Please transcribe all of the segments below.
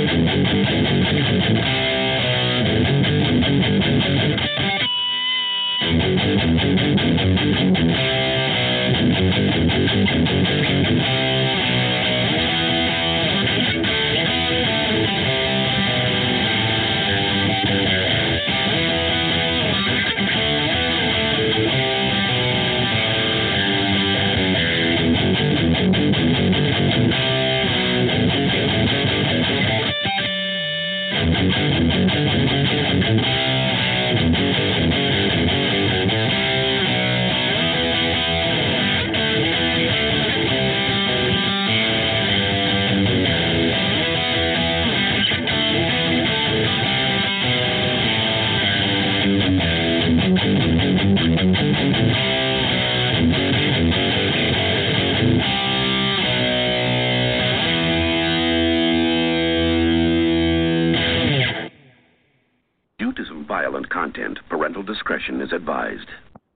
Due to some violent content, parental discretion is advised.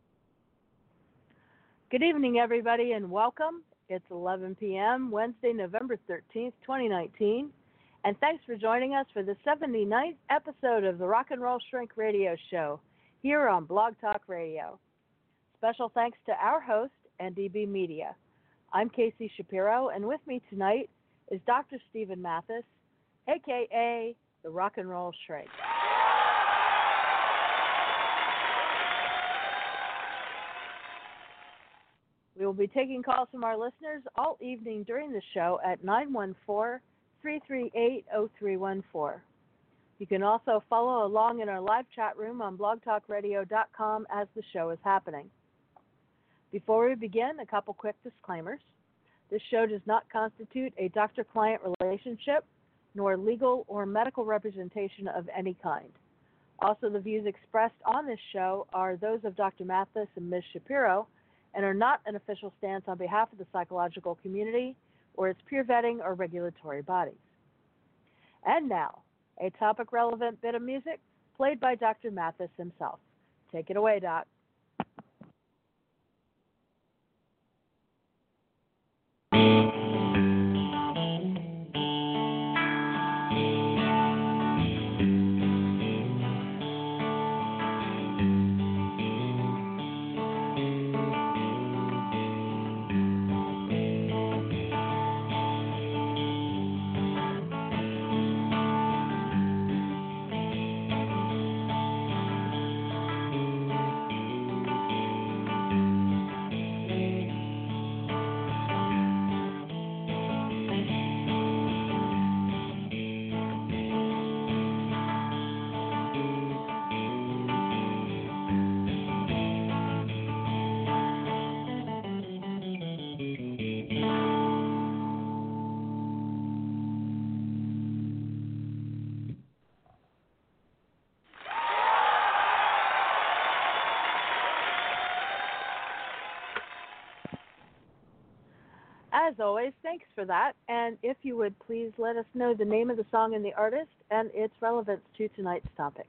Good evening, everybody, and welcome. It's 11 p.m., Wednesday, November 13th, 2019, and thanks for joining us for the 79th episode of the Rock and Roll Shrink Radio Show here on Blog Talk Radio. Special thanks to our host, NDB Media. I'm Casey Shapiro, and with me tonight is Dr. Stephen Mathis, a.k.a. the Rock and Roll Shrink. We will be taking calls from our listeners all evening during the show at 914-338-0314. You can also follow along in our live chat room on blogtalkradio.com as the show is happening. Before we begin, a couple quick disclaimers. This show does not constitute a doctor-client relationship, nor legal or medical representation of any kind. Also, the views expressed on this show are those of Dr. Mathis and Ms. Shapiro, and are not an official stance on behalf of the psychological community or its peer vetting or regulatory bodies. And now, a topic-relevant bit of music played by Dr. Mathis himself. Take it away, Doc. As always, thanks for that. And if you would please let us know the name of the song and the artist and its relevance to tonight's topic.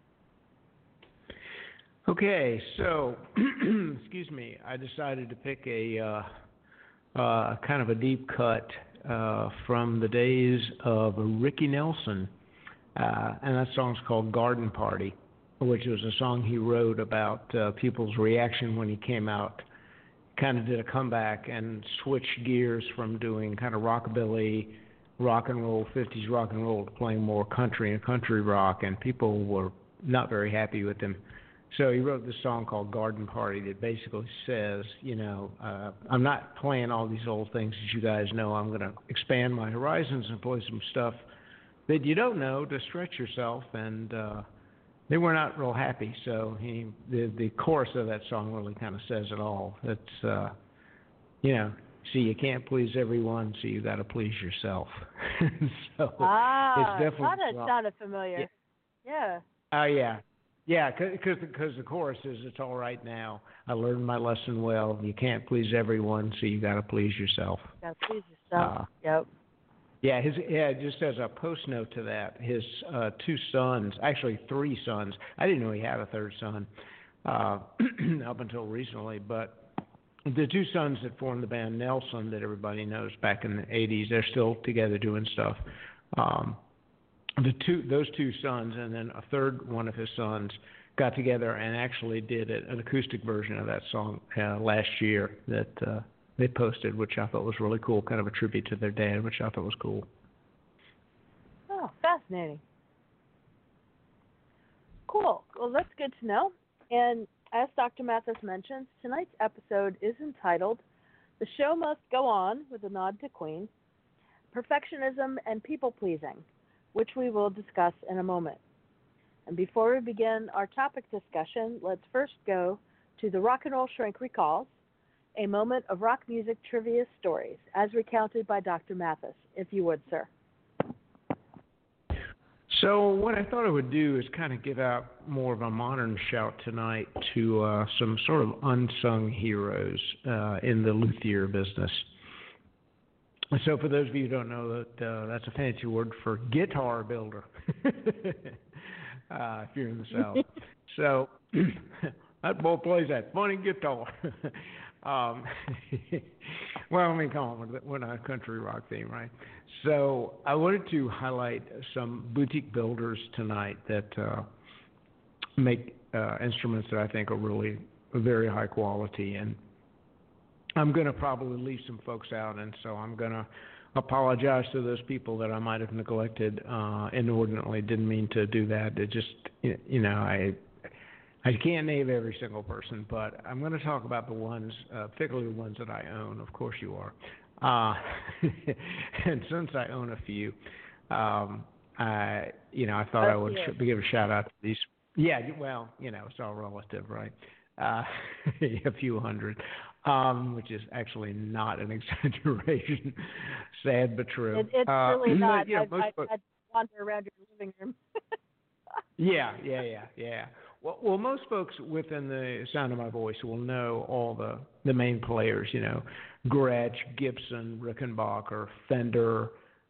Okay, so, excuse me, I decided to pick a kind of a deep cut from the days of Ricky Nelson, and that song's called Garden Party, which was a song he wrote about people's reaction when he came out. Kind of did a comeback and switched gears from doing kind of rockabilly, rock and roll, 50s rock and roll, to playing more country and country rock, and people were not very happy with him. So he wrote this song called Garden Party that basically says, I'm not playing all these old things that you guys know. I'm going to expand my horizons and play some stuff that you don't know to stretch yourself, and they were not real happy. So the chorus of that song really kind of says it all. It's, see, you can't please everyone, so you got to please yourself. So it's definitely. That sounded familiar. Yeah. Oh, yeah. Yeah, because the chorus is, it's all right now. I learned my lesson well. You can't please everyone, so you got to please yourself. Got to please yourself. Yep. Yeah, just as a post note to that, his two sons, actually three sons. I didn't know he had a third son up until recently, but the two sons that formed the band Nelson that everybody knows back in the 80s, they're still together doing stuff. those two sons, and then a third one of his sons got together and actually did an acoustic version of that song last year that they posted, which I thought was really cool, kind of a tribute to their dad, which I thought was cool. Oh, fascinating. Cool. Well, that's good to know. And as Dr. Mathis mentions, tonight's episode is entitled "The Show Must Go On," with a nod to Queen, Perfectionism and People-Pleasing, which we will discuss in a moment. And before we begin our topic discussion, let's first go to the Rock and Roll Shrink Recalls, a moment of rock music trivia stories, as recounted by Dr. Mathis, if you would, sir. So what I thought I would do is kind of give out more of a modern shout tonight to some sort of unsung heroes in the luthier business. So for those of you who don't know, that's a fancy word for guitar builder, if you're in the South. So that boy plays that funny guitar. Well, I mean, come on, we're not a country rock theme, right? So I wanted to highlight some boutique builders tonight that make instruments that I think are really very high quality. And I'm going to probably leave some folks out, and so I'm going to apologize to those people that I might have neglected inordinately. Didn't mean to do that. It just, I can't name every single person, but I'm going to talk about the ones, particularly the ones that I own. Of course you are. And since I own a few, I thought I would give a shout out to these. Yeah, well, it's all relative, right? A few hundred, which is actually not an exaggeration. Sad but true. It's really not. Yeah, I'd wander around your living room. Yeah. Well, most folks within the sound of my voice will know all the main players, Gretsch, Gibson, Rickenbacker, Fender,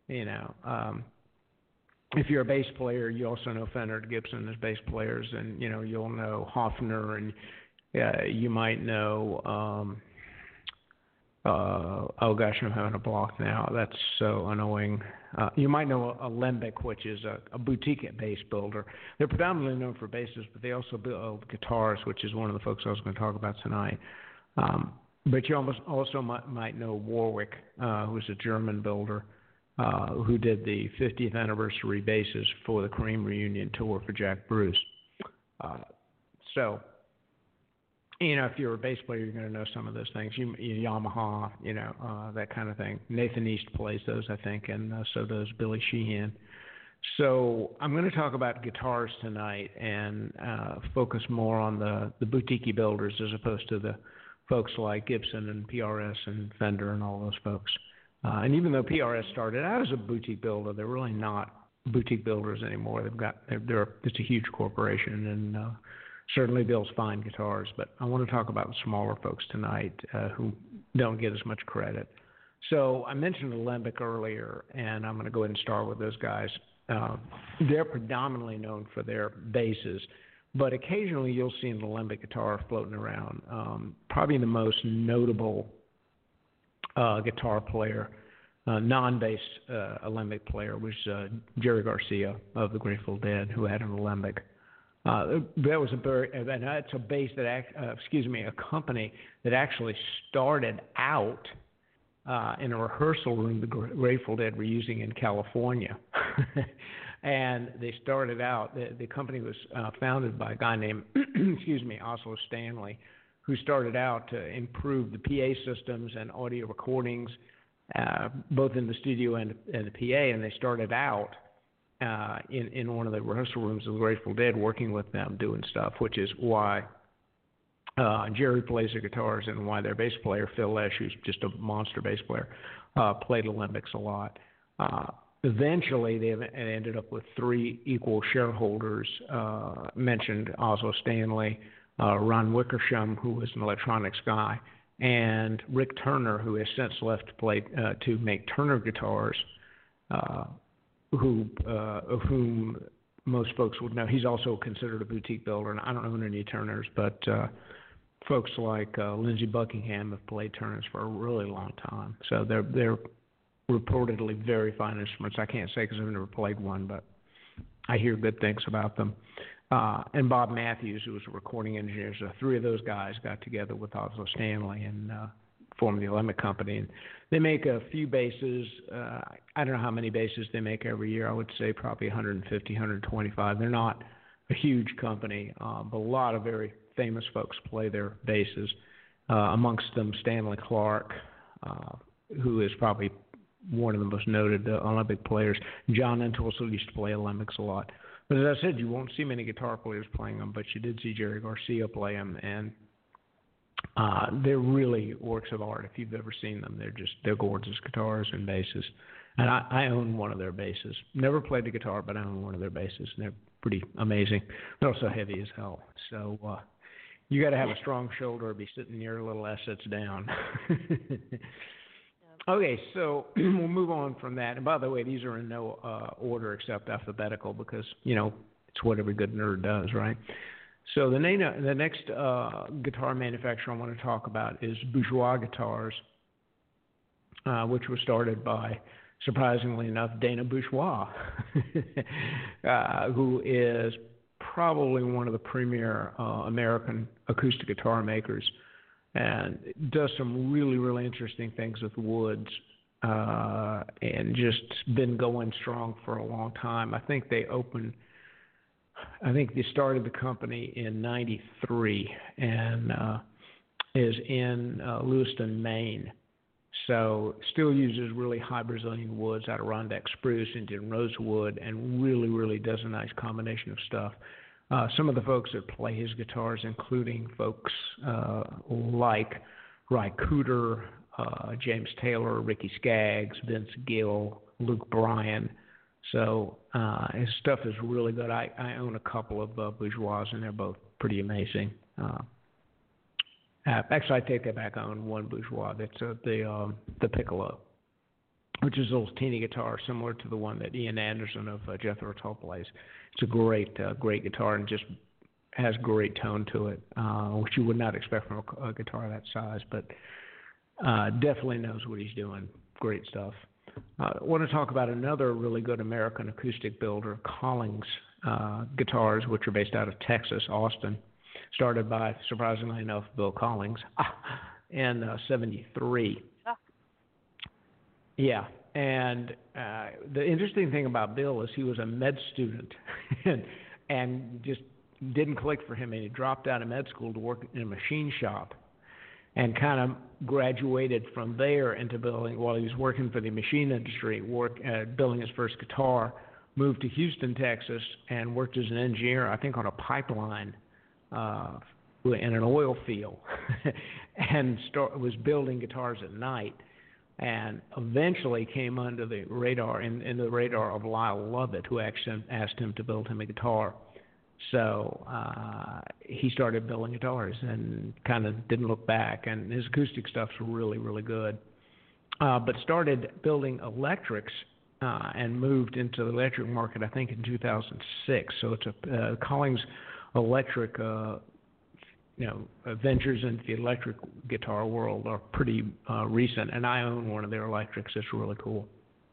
if you're a bass player, you also know Fender and Gibson as bass players, and, you'll know Hofner, and you might know, oh gosh, I'm having a block now. That's so annoying. You might know Alembic, which is a boutique bass builder. They're predominantly known for basses, but they also build guitars, which is one of the folks I was going to talk about tonight. But you also might know Warwick, who's a German builder, who did the 50th anniversary basses for the Cream reunion tour for Jack Bruce. So, if you're a bass player, you're going to know some of those things. Yamaha, that kind of thing. Nathan East plays those, I think, and so does Billy Sheehan. So I'm going to talk about guitars tonight and focus more on the boutique builders as opposed to the folks like Gibson and PRS and Fender and all those folks. And even though PRS started out as a boutique builder, they're really not boutique builders anymore. It's a huge corporation and certainly builds fine guitars. But I want to talk about the smaller folks tonight who don't get as much credit. So I mentioned Alembic earlier, and I'm going to go ahead and start with those guys. They're predominantly known for their basses, but occasionally you'll see an Alembic guitar floating around. Probably the most notable guitar player, non-bass Alembic player, was Jerry Garcia of the Grateful Dead, who had an Alembic. That was that's a bass that, a company that actually started out in a rehearsal room the Grateful Dead were using in California. And they started out, the company was founded by a guy named, Oslo Stanley, who started out to improve the PA systems and audio recordings, both in the studio and the PA. And they started out in one of the rehearsal rooms of the Grateful Dead working with them doing stuff, which is why Jerry plays the guitars and why their bass player, Phil Lesh, who's just a monster bass player, played Alembics a lot. Eventually, they ended up with three equal shareholders, mentioned Oslo Stanley, Ron Wickersham, who was an electronics guy, and Rick Turner, who has since left to make Turner guitars, of whom most folks would know. He's also considered a boutique builder, and I don't own any Turners, but folks like Lindsey Buckingham have played Turners for a really long time. So they're reportedly very fine instruments. I can't say because I've never played one, but I hear good things about them. And Bob Matthews, who was a recording engineer. So three of those guys got together with Oslo Stanley and formed the Alembic Company. And they make a few basses. I don't know how many basses they make every year. I would say probably 150, 125. They're not a huge company, but a lot of very famous folks play their basses. Amongst them, Stanley Clarke, who is probably one of the most noted Alembic players. John Entwistle used to play Alembics a lot. But as I said, you won't see many guitar players playing them, but you did see Jerry Garcia play them, and they're really works of art. If you've ever seen them, they're gorgeous guitars and basses. And I own one of their basses. Never played the guitar, but I own one of their basses, and they're pretty amazing. They're also heavy as hell. So you got to have a strong shoulder or be sitting near little assets down. Okay, so we'll move on from that. And by the way, these are in no order except alphabetical because, it's what every good nerd does, right? So the next guitar manufacturer I want to talk about is Bourgeois Guitars, which was started by, surprisingly enough, Dana Bourgeois, who is probably one of the premier American acoustic guitar makers, and does some really, really interesting things with woods, and just been going strong for a long time. I think they started the company in '93 and is in Lewiston, Maine. So still uses really high Brazilian woods, Adirondack spruce, Indian rosewood, and really, really does a nice combination of stuff. Some of the folks that play his guitars, including folks like Ry Cooder, James Taylor, Ricky Skaggs, Vince Gill, Luke Bryan. So his stuff is really good. I own a couple of Bourgeois, and they're both pretty amazing. Actually, I take that back. I own one Bourgeois. That's the Piccolo, which is a little teeny guitar similar to the one that Ian Anderson of Jethro Tull plays. It's a great guitar and just has great tone to it, which you would not expect from a guitar that size, but definitely knows what he's doing. Great stuff. I want to talk about another really good American acoustic builder, Collings Guitars, which are based out of Texas, Austin. Started by, surprisingly enough, Bill Collings in '73. Yeah, and the interesting thing about Bill is he was a med student and just didn't click for him, and he dropped out of med school to work in a machine shop and kind of graduated from there into building, while he was working for the machine industry, building his first guitar, moved to Houston, Texas, and worked as an engineer, I think on a pipeline in an oil field, and was building guitars at night, and eventually came under the radar, in the radar of Lyle Lovett, who actually asked him to build him a guitar. So he started building guitars and kind of didn't look back, and his acoustic stuff's really, really good. But started building electrics and moved into the electric market, I think, in 2006. So it's a Collings Electric, ventures into the electric guitar world are pretty recent, and I own one of their electrics. It's really cool.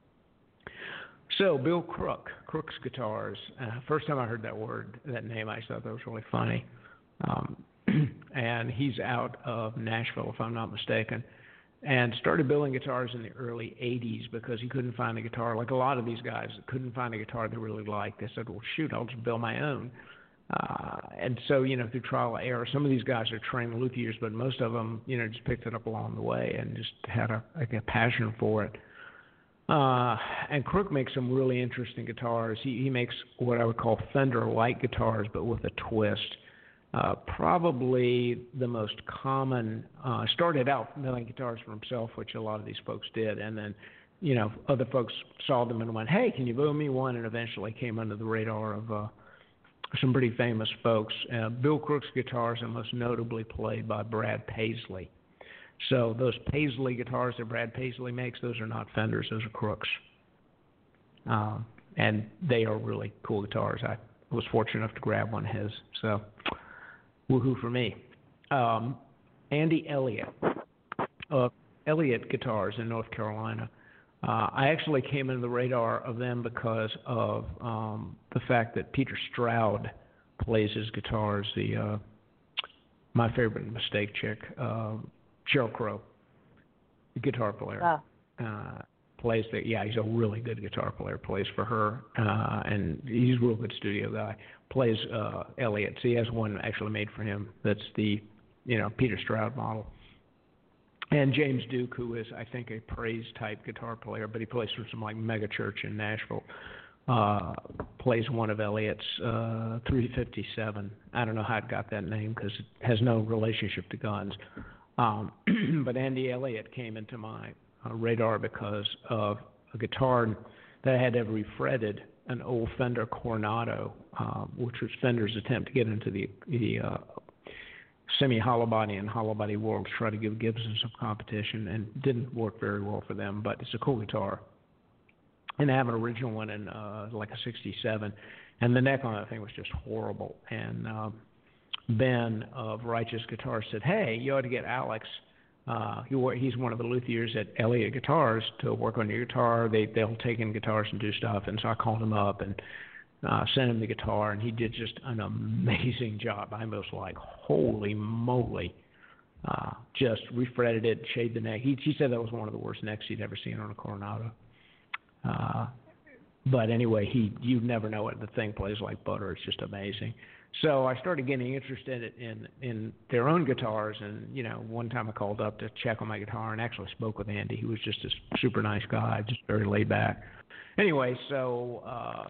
So Bill Crook's Guitars. First time I heard that name, I thought that was really funny. And he's out of Nashville, if I'm not mistaken, and started building guitars in the early 80s because he couldn't find a guitar. Like a lot of these guys couldn't find a guitar they really liked. They said, well, shoot, I'll just build my own. And so, through trial and error, some of these guys are trained luthiers, but most of them, just picked it up along the way and just had a passion for it. And Crook makes some really interesting guitars. He makes what I would call Fender-like guitars, but with a twist. Probably the most common, started out milling guitars for himself, which a lot of these folks did, and then, other folks saw them and went, hey, can you build me one? And eventually came under the radar of some pretty famous folks. Bill Crook's guitars are most notably played by Brad Paisley. So those Paisley guitars that Brad Paisley makes, those are not Fenders, those are Crooks. And they are really cool guitars. I was fortunate enough to grab one of his, so woohoo for me. Andy Elliott of Elliott Guitars in North Carolina. I actually came into the radar of them because of the fact that Peter Stroud plays his guitars. My favorite Mistake chick, Sheryl Crow, the guitar player, plays the. Yeah, he's a really good guitar player. Plays for her, and he's a real good studio guy. Plays Elliott. So he has one actually made for him. That's the Peter Stroud model. And James Duke, who is, I think, a praise-type guitar player, but he plays for some, mega church in Nashville, plays one of Elliott's 357. I don't know how it got that name because it has no relationship to guns. But Andy Elliott came into my radar because of a guitar that I had ever refretted, an old Fender Coronado, which was Fender's attempt to get into the semi-hollow body and hollow body world to try to give Gibson some competition, and didn't work very well for them, but it's a cool guitar. And I have an original one in a 67, and the neck on that thing was just horrible. And Ben of Righteous Guitar said, hey, you ought to get Alex. He's one of the luthiers at Elliott Guitars to work on your guitar. They'll take in guitars and do stuff. And so I called him up and sent him the guitar, and he did just an amazing job. I was like, holy moly. Just refretted it, shaved the neck. He said that was one of the worst necks he'd ever seen on a Coronado. But anyway, you never know it. The thing plays like butter. It's just amazing. So I started getting interested in their own guitars, and one time I called up to check on my guitar and actually spoke with Andy. He was just a super nice guy, just very laid back. Anyway, so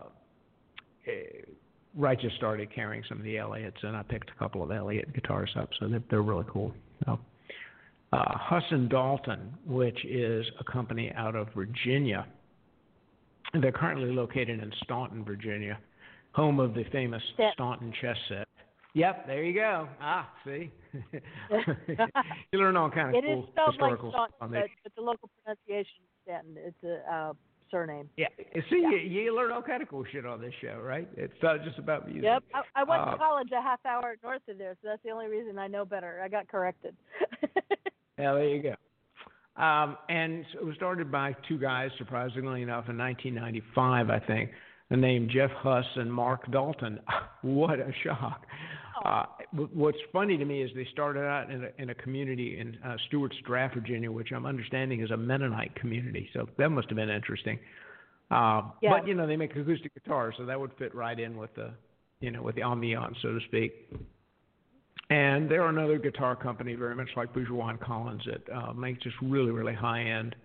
Righteous started carrying some of the Elliots, and I picked a couple of Elliott guitars up, so they're really cool. So, Huss and Dalton, which is a company out of Virginia. They're currently located in Staunton, Virginia, home of the famous Staunton chess set. Yep, there you go. See? You learn all kinds of cool historical stuff on there. But the local pronunciation is Stanton. It's a surname. Yeah. See, you learn all kind of cool shit on this show, right? It's not just about music. Yep. I went to college a half hour north of there, so that's the only reason I know better. I got corrected. Yeah, there you go. And it was started by two guys, surprisingly enough, in 1995, I think, named Jeff Huss and Mark Dalton. What a shock. What's funny to me is they started out in a community in Stewart's Draft, Virginia, which I'm understanding is a Mennonite community. So that must have been interesting. But, they make acoustic guitars, so that would fit right in with the ambiance, so to speak. And they're another guitar company, very much like Bourgeois and Collins, that makes just really, really high-end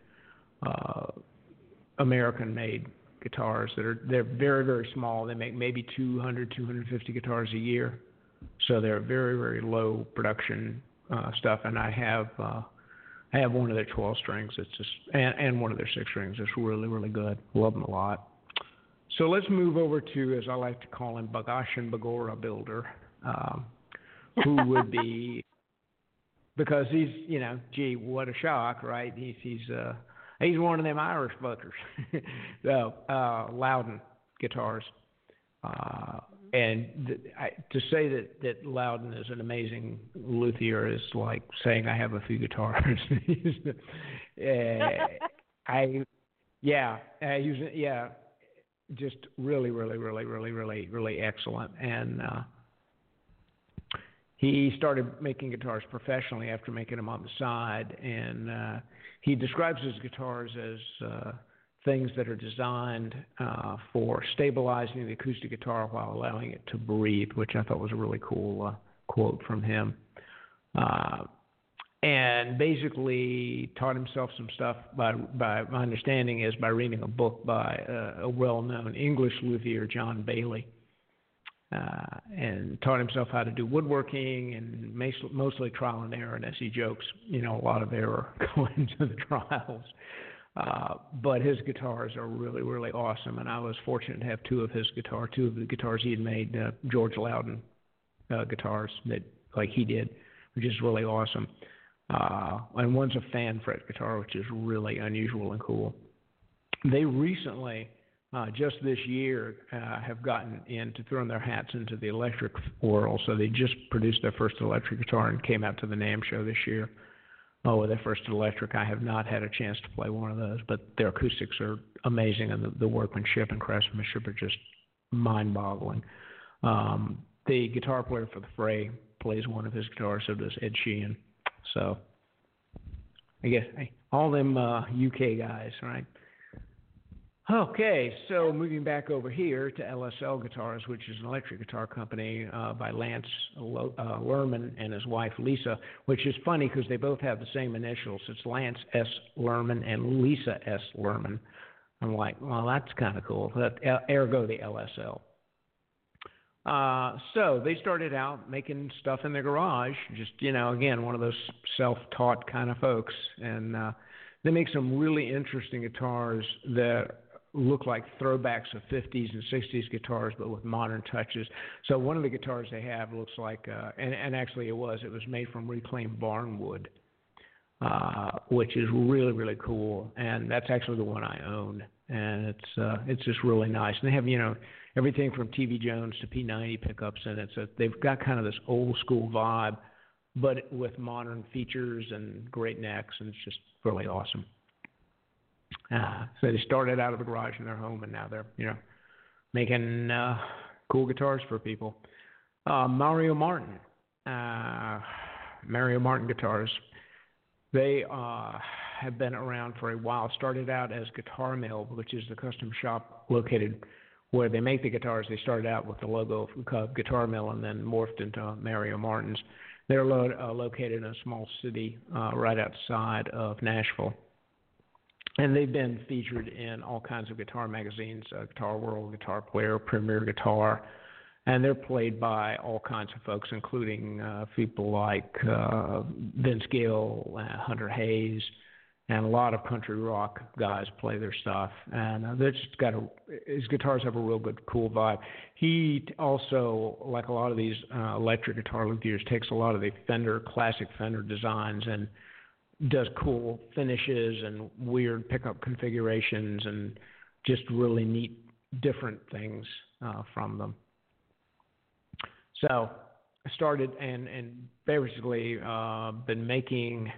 American-made guitars they're very, very small. They make maybe 200, 250 guitars a year. So they're very, very low production stuff. And I have one of their 12 strings. It's just and one of their 6 strings. It's really, really good. Love them a lot. So let's move over to, as I like to call him, Bagash and Bagora Builder, who would be, because he's, gee, what a shock, right? He's one of them Irish fuckers. So, Loudon guitars. And to say that Loudon is an amazing luthier is like saying I have a few guitars. Just really, really, really, really, really, really excellent. And he started making guitars professionally after making them on the side, and he describes his guitars as things that are designed for stabilizing the acoustic guitar while allowing it to breathe, which I thought was a really cool quote from him. And basically taught himself some stuff by my understanding is by reading a book by a well-known English luthier, John Bailey. And taught himself how to do woodworking and mostly trial and error. And as he jokes, a lot of error going into the trials. But his guitars are really, really awesome. And I was fortunate to have two of the guitars he had made, George Loudon guitars that like he did, which is really awesome. And one's a fan fret guitar, which is really unusual and cool. They recently, just this year, have gotten into throwing their hats into the electric world. So they just produced their first electric guitar and came out to the NAMM show this year. their first electric. I have not had a chance to play one of those, but their acoustics are amazing, and the workmanship and craftsmanship are just mind-boggling. The guitar player for the Fray plays one of his guitars, so does Ed Sheehan. So I guess all them UK guys, right? Okay, so moving back over here to LSL Guitars, which is an electric guitar company by Lance Lerman and his wife Lisa, which is funny because they both have the same initials. It's Lance S. Lerman and Lisa S. Lerman. I'm like, well, that's kind of cool. Ergo the LSL. So they started out making stuff in their garage, just, again, one of those self-taught kind of folks. And they make some really interesting guitars that look like throwbacks of 50s and 60s guitars, but with modern touches. So one of the guitars they have looks like, and actually it was made from reclaimed barn wood, which is really, really cool. And that's actually the one I own. And it's just really nice. And they have, everything from TV Jones to P90 pickups in it. So they've got kind of this old school vibe, but with modern features and great necks, and it's just really awesome. So they started out of the garage in their home, and now they're, making cool guitars for people. Mario Martin Guitars. They have been around for a while. Started out as Guitar Mill, which is the custom shop located where they make the guitars. They started out with the logo of Guitar Mill and then morphed into Mario Martin's. They're located in a small city right outside of Nashville. And they've been featured in all kinds of guitar magazines, Guitar World, Guitar Player, Premier Guitar. And they're played by all kinds of folks, including people like Vince Gill, Hunter Hayes, and a lot of country rock guys play their stuff. And they're just his guitars have a real good, cool vibe. He also, like a lot of these electric guitar luthiers, takes a lot of the classic Fender designs and does cool finishes and weird pickup configurations and just really neat, different things from them. So I started and basically been making,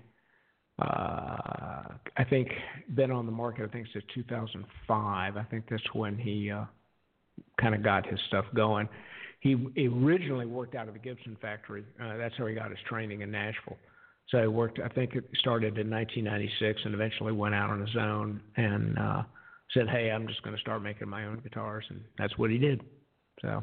I think, been on the market, I think, since 2005. I think that's when he kind of got his stuff going. He originally worked out of the Gibson factory. That's how he got his training in Nashville. So he worked, I think it started in 1996 and eventually went out on his own and said, hey, I'm just going to start making my own guitars. And that's what he did. So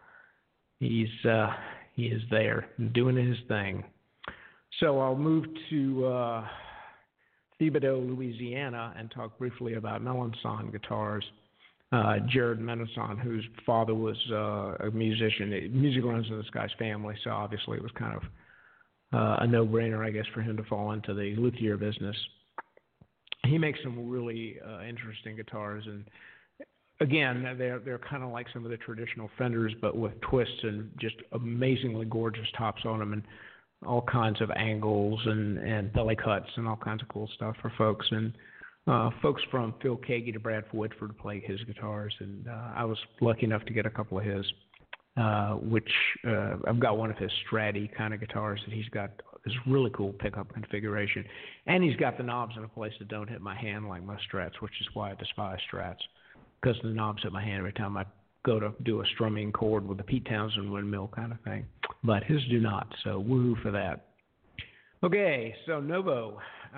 he is there doing his thing. So I'll move to Thibodaux, Louisiana, and talk briefly about Melanson Guitars. Jared Melanson, whose father was a musician. Music runs in this guy's family, so obviously it was kind of a no-brainer, I guess, for him to fall into the luthier business. He makes some really interesting guitars, and again, they're kind of like some of the traditional Fenders, but with twists and just amazingly gorgeous tops on them, and all kinds of angles and belly cuts and all kinds of cool stuff for folks. And folks from Phil Kagi to Brad Whitford play his guitars, and I was lucky enough to get a couple of his, which I've got one of his Stratty kind of guitars that he's got this really cool pickup configuration. And he's got the knobs in a place that don't hit my hand like most Strats, which is why I despise Strats, because the knobs hit my hand every time I go to do a strumming chord with a Pete Townsend windmill kind of thing. But his do not, so woohoo for that. Okay, so Novo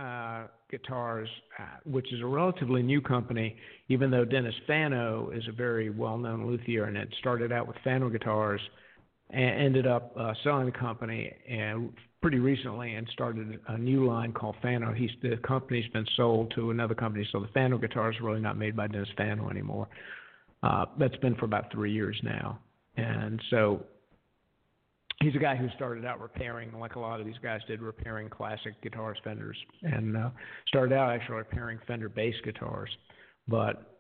Guitars, which is a relatively new company, even though Dennis Fano is a very well-known luthier, and it started out with Fano guitars and ended up selling the company and pretty recently and started a new line called Fano. The company's been sold to another company, so the Fano guitars are really not made by Dennis Fano anymore. That's been for about 3 years now. And so he's a guy who started out repairing, like a lot of these guys did, repairing classic guitars, Fenders, and started out actually repairing Fender bass guitars. But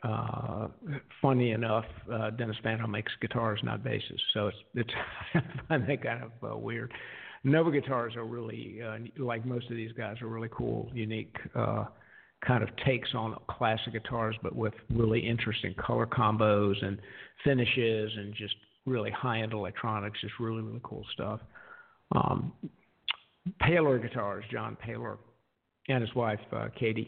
funny enough, Dennis Fano makes guitars, not basses, so it's I find that kind of weird. Nova guitars are really, like most of these guys, are really cool, unique kind of takes on classic guitars, but with really interesting color combos and finishes and just really high-end electronics, just really, really cool stuff. Paler Guitars, John Paler. and his wife, Katie.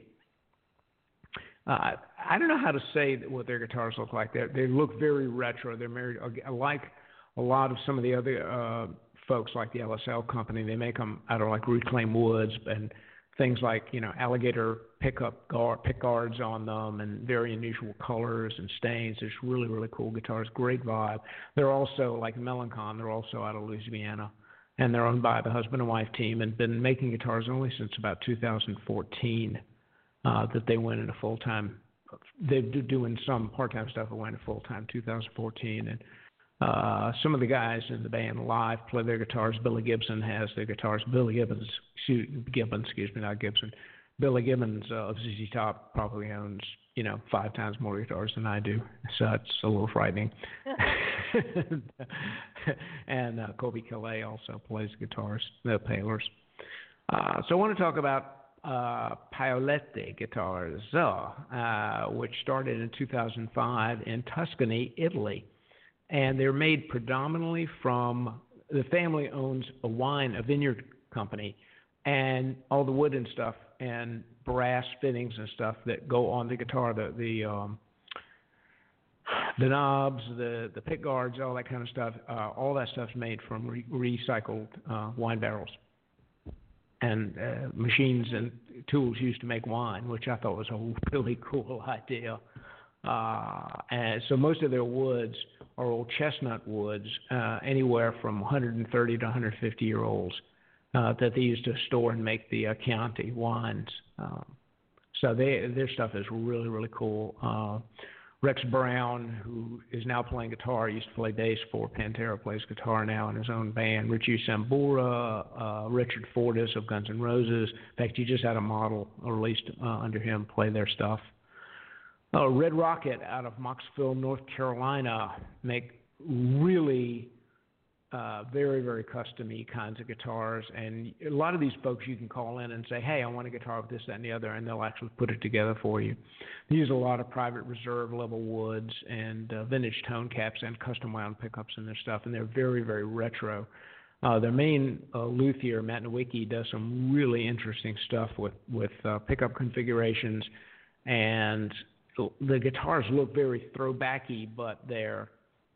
I don't know how to say what their guitars look like. They look very retro. They're married, like a lot of some of the other folks, like the LSL company. They make them out of like reclaimed woods and things like, alligator pick guards on them and very unusual colors and stains. It's really, really cool guitars. Great vibe. They're also like Melancon. They're also out of Louisiana, and they're owned by the husband and wife team and been making guitars only since about 2014. That they went into full-time. They're doing some part-time stuff, but went into full-time 2014. And some of the guys in the band live play their guitars. Billy Gibson has their guitars. Billy Gibbons, not Gibson. Billy Gibbons of ZZ Top probably owns, 5 times more guitars than I do. So it's a little frightening. And Colby Calais also plays guitars, the Palers. So I want to talk about Paolette guitars, which started in 2005 in Tuscany, Italy. And they're made predominantly from, the family owns a vineyard company, and all the wood and stuff and brass fittings and stuff that go on the guitar, the knobs, the pick guards, all that kind of stuff, all that stuff's made from recycled wine barrels. And machines and tools used to make wine, which I thought was a really cool idea. And so most of their woods are old chestnut woods, anywhere from 130 to 150-year-olds that they used to store and make the Chianti wines. So their stuff is really, really cool. Rex Brown, who is now playing guitar, used to play bass for Pantera, plays guitar now in his own band. Richie Sambora, Richard Fortus of Guns N' Roses. In fact, he just had a model released under him play their stuff. Red Rocket out of Mocksville, North Carolina, make really very, very custom-y kinds of guitars. And a lot of these folks you can call in and say, hey, I want a guitar with this, that, and the other, and they'll actually put it together for you. They use a lot of private reserve level woods and vintage tone caps and custom wound pickups in their stuff, and they're very, very retro. Their main luthier, Matt Nowicki, does some really interesting stuff with pickup configurations, and the guitars look very throwbacky, but they're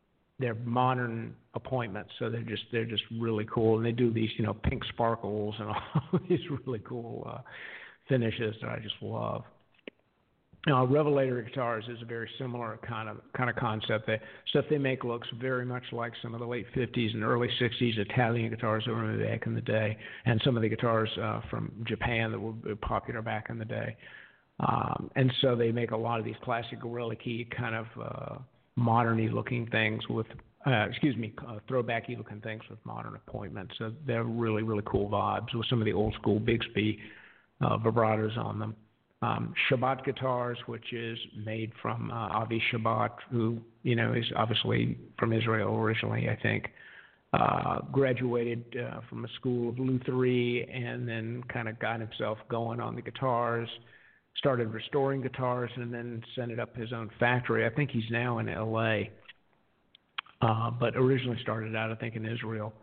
modern appointments, so they're just really cool, and they do these pink sparkles and all these really cool finishes that I just love. Revelator guitars is a very similar kind of concept. The stuff they make looks very much like some of the late 50s and early 60s Italian guitars that were made back in the day, and some of the guitars from Japan that were popular back in the day. And so they make a lot of these classic gorilla key kind of modern-y looking things with, throwbacky looking things with modern appointments. So they're really, really cool vibes with some of the old school Bigsby vibratos on them. Shabbat guitars, which is made from Avi Shabbat, who, is obviously from Israel originally, I think. Graduated from a school of lutherie and then kind of got himself going on the guitars. Started restoring guitars and then set it up his own factory. I think he's now in L.A., but originally started out, I think, in Israel.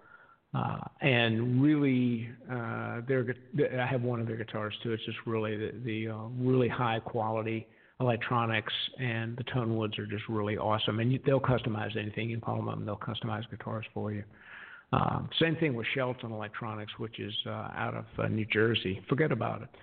And really, I have one of their guitars too. It's just really the really high quality electronics, and the tone woods are just really awesome. And they'll customize anything. You can call them, they'll customize guitars for you. Same thing with Shelton Electronics, which is out of New Jersey. Forget about it.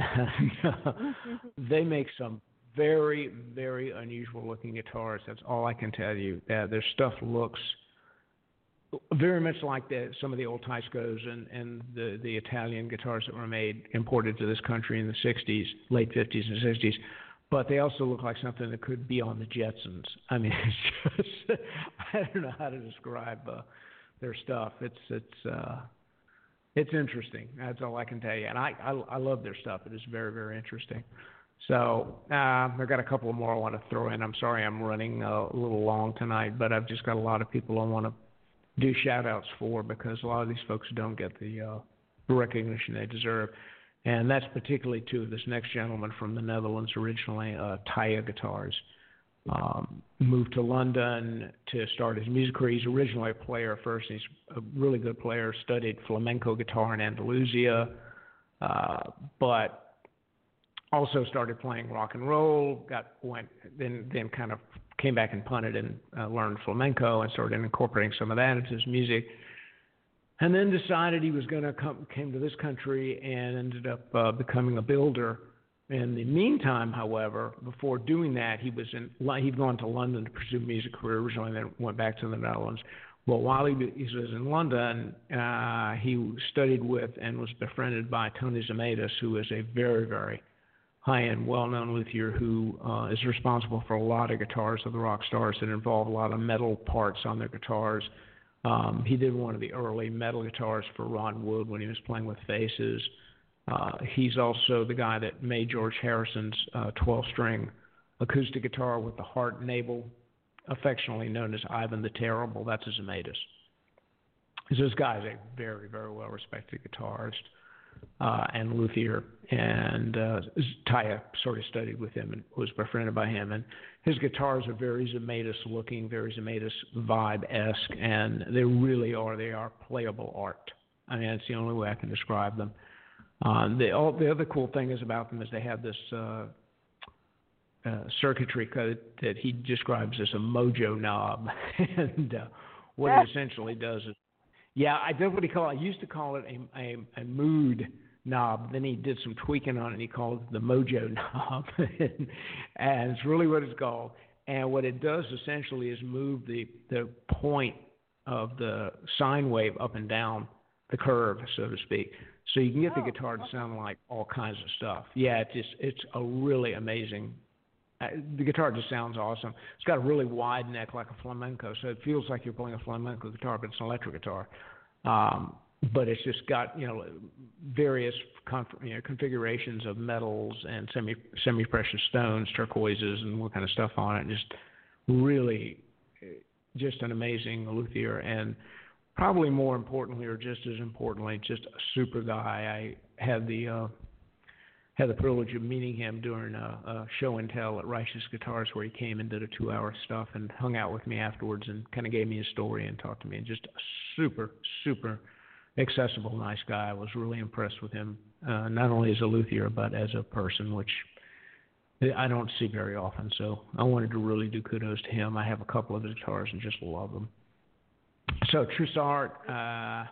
They make some very, very unusual looking guitars. That's all I can tell you. Their stuff looks very much like some of the old Teiscos and the Italian guitars that were imported to this country in the 60s, late 50s and 60s. But they also look like something that could be on the Jetsons. I mean, it's just, I don't know how to describe their stuff. It's interesting. That's all I can tell you. And I love their stuff. It is very, very interesting. So I've got a couple more I want to throw in. I'm sorry I'm running a little long tonight, but I've just got a lot of people I want to do shout-outs for, because a lot of these folks don't get the recognition they deserve. And that's particularly to this next gentleman from the Netherlands originally, Taya Guitars. Moved to London to start his music career. He's originally a player first. He's a really good player, studied flamenco guitar in Andalusia, but also started playing rock and roll. Then kind of came back and punted and learned flamenco and started incorporating some of that into his music. And then decided he was going to came to this country and ended up becoming a builder. In the meantime, however, before doing that, he'd gone to London to pursue a music career originally, then went back to the Netherlands. Well, while he was in London, he studied with and was befriended by Tony Zemaitis, who is a very, very high-end, well-known luthier who is responsible for a lot of guitars of the rock stars that involve a lot of metal parts on their guitars. He did one of the early metal guitars for Ron Wood when he was playing with Faces. He's also the guy that made George Harrison's 12-string acoustic guitar with the heart navel, affectionately known as Ivan the Terrible. That's a Zemaitis. So this guy is a very, very well-respected guitarist and luthier, and Taya sort of studied with him and was befriended by him. And his guitars are very Zemaitis-looking, very Zemaitis vibe-esque, and they really are. They are playable art. I mean, that's the only way I can describe them. The other cool thing is about them is they have this circuitry code that he describes as a mojo knob, and what it essentially does is, that's what he called it. I used to call it a mood knob. Then he did some tweaking on it, and he called it the mojo knob, and it's really what it's called. And what it does essentially is move the point of the sine wave up and down the curve, so to speak. So you can get the guitar to sound like all kinds of stuff. Yeah, it's a really amazing. The guitar just sounds awesome. It's got a really wide neck like a flamenco, so it feels like you're playing a flamenco guitar, but it's an electric guitar. But it's just got various configurations of metals and semi-precious stones, turquoises, and what kind of stuff on it. And just really, just an amazing luthier, and probably more importantly, or just as importantly, just a super guy. I had the privilege of meeting him during a show and tell at Reich's Guitars, where he came and did a 2-hour stuff and hung out with me afterwards and kind of gave me his story and talked to me. And just a super, super accessible, nice guy. I was really impressed with him, not only as a luthier, but as a person, which I don't see very often. So I wanted to really do kudos to him. I have a couple of his guitars and just love them. So Trussart, a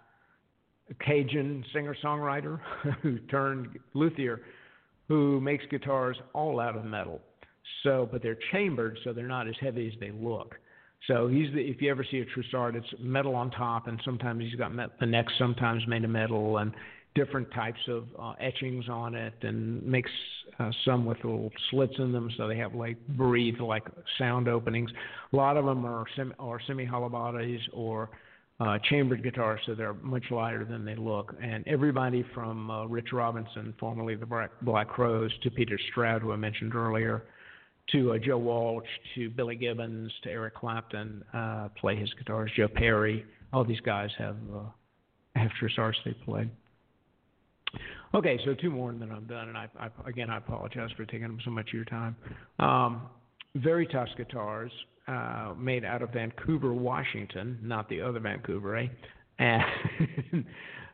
Cajun singer-songwriter who turned luthier, who makes guitars all out of metal. So, but they're chambered, so they're not as heavy as they look. So if you ever see a Trussart, it's metal on top, and sometimes he's got the neck sometimes made of metal, and different types of etchings on it, and makes some with little slits in them, so they have breathe like sound openings. A lot of them are semi-hollow bodies or chambered guitars, so they're much lighter than they look. And everybody from Rich Robinson, formerly the Black Crowes, to Peter Stroud, who I mentioned earlier, to Joe Walsh, to Billy Gibbons, to Eric Clapton play his guitars. Joe Perry, all these guys have Trussarts they played. Okay, so 2 more and then I'm done. And I apologize for taking up so much of your time. Veritas guitars, made out of Vancouver, Washington, not the other Vancouver, eh? And,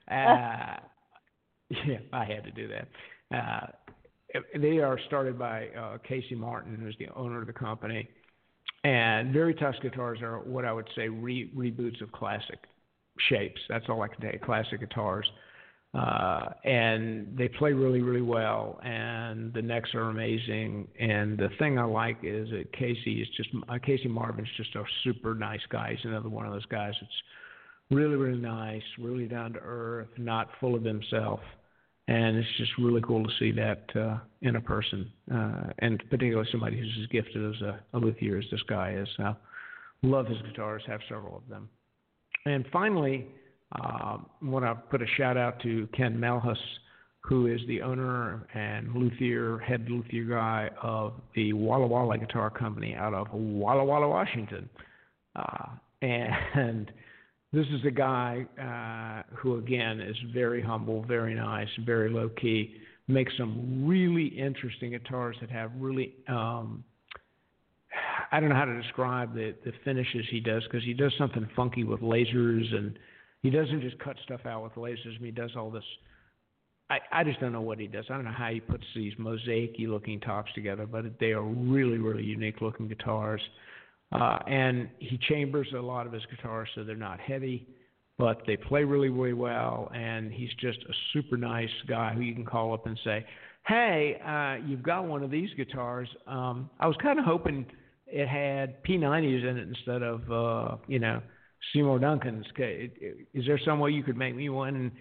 yeah, I had to do that. They are started by Casey Martin, who's the owner of the company. And Veritas guitars are what I would say reboots of classic shapes. That's all I can say, classic guitars. And they play really, really well, and the necks are amazing. And the thing I like is that Casey Marvin's just a super nice guy. He's another one of those guys that's really, really nice, really down to earth, not full of himself. And it's just really cool to see that in a person, and particularly somebody who's as gifted as a luthier as this guy is. I love his guitars, have several of them. And finally, I want to put a shout out to Ken Melhus, who is the owner and head luthier guy of the Walla Walla Guitar Company out of Walla Walla, Washington. And this is a guy who, again, is very humble, very nice, very low-key, makes some really interesting guitars that have really, I don't know how to describe the finishes he does, because he does something funky with lasers, and he doesn't just cut stuff out with lasers. He does all this I just don't know what he does. I don't know how he puts these mosaic-y looking tops together, but they are really, really unique looking guitars. And he chambers a lot of his guitars so they're not heavy, but they play really, really well. And he's just a super nice guy who you can call up and say, hey, you've got one of these guitars. I was kind of hoping it had P90s in it instead of, Seymour Duncan's. Is there some way you could make me one? And,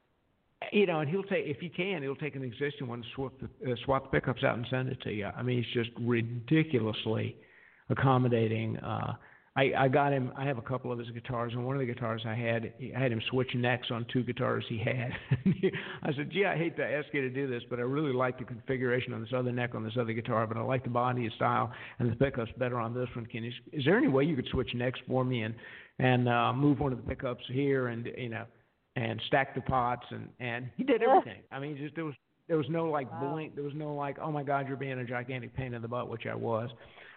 and he'll take, if he can, he'll take an existing one, swap the pickups out and send it to you. I mean, he's just ridiculously accommodating. I got him. I have a couple of his guitars, and one of the guitars I had him switch necks on two guitars he had. I said, "Gee, I hate to ask you to do this, but I really like the configuration on this other neck on this other guitar, but I like the body style and the pickups better on this one. Is there any way you could switch necks for me and move one of the pickups here and stack the pots?" And he did everything. I mean, just there was no like blink. There was no like, oh my God, you're being a gigantic pain in the butt, which I was.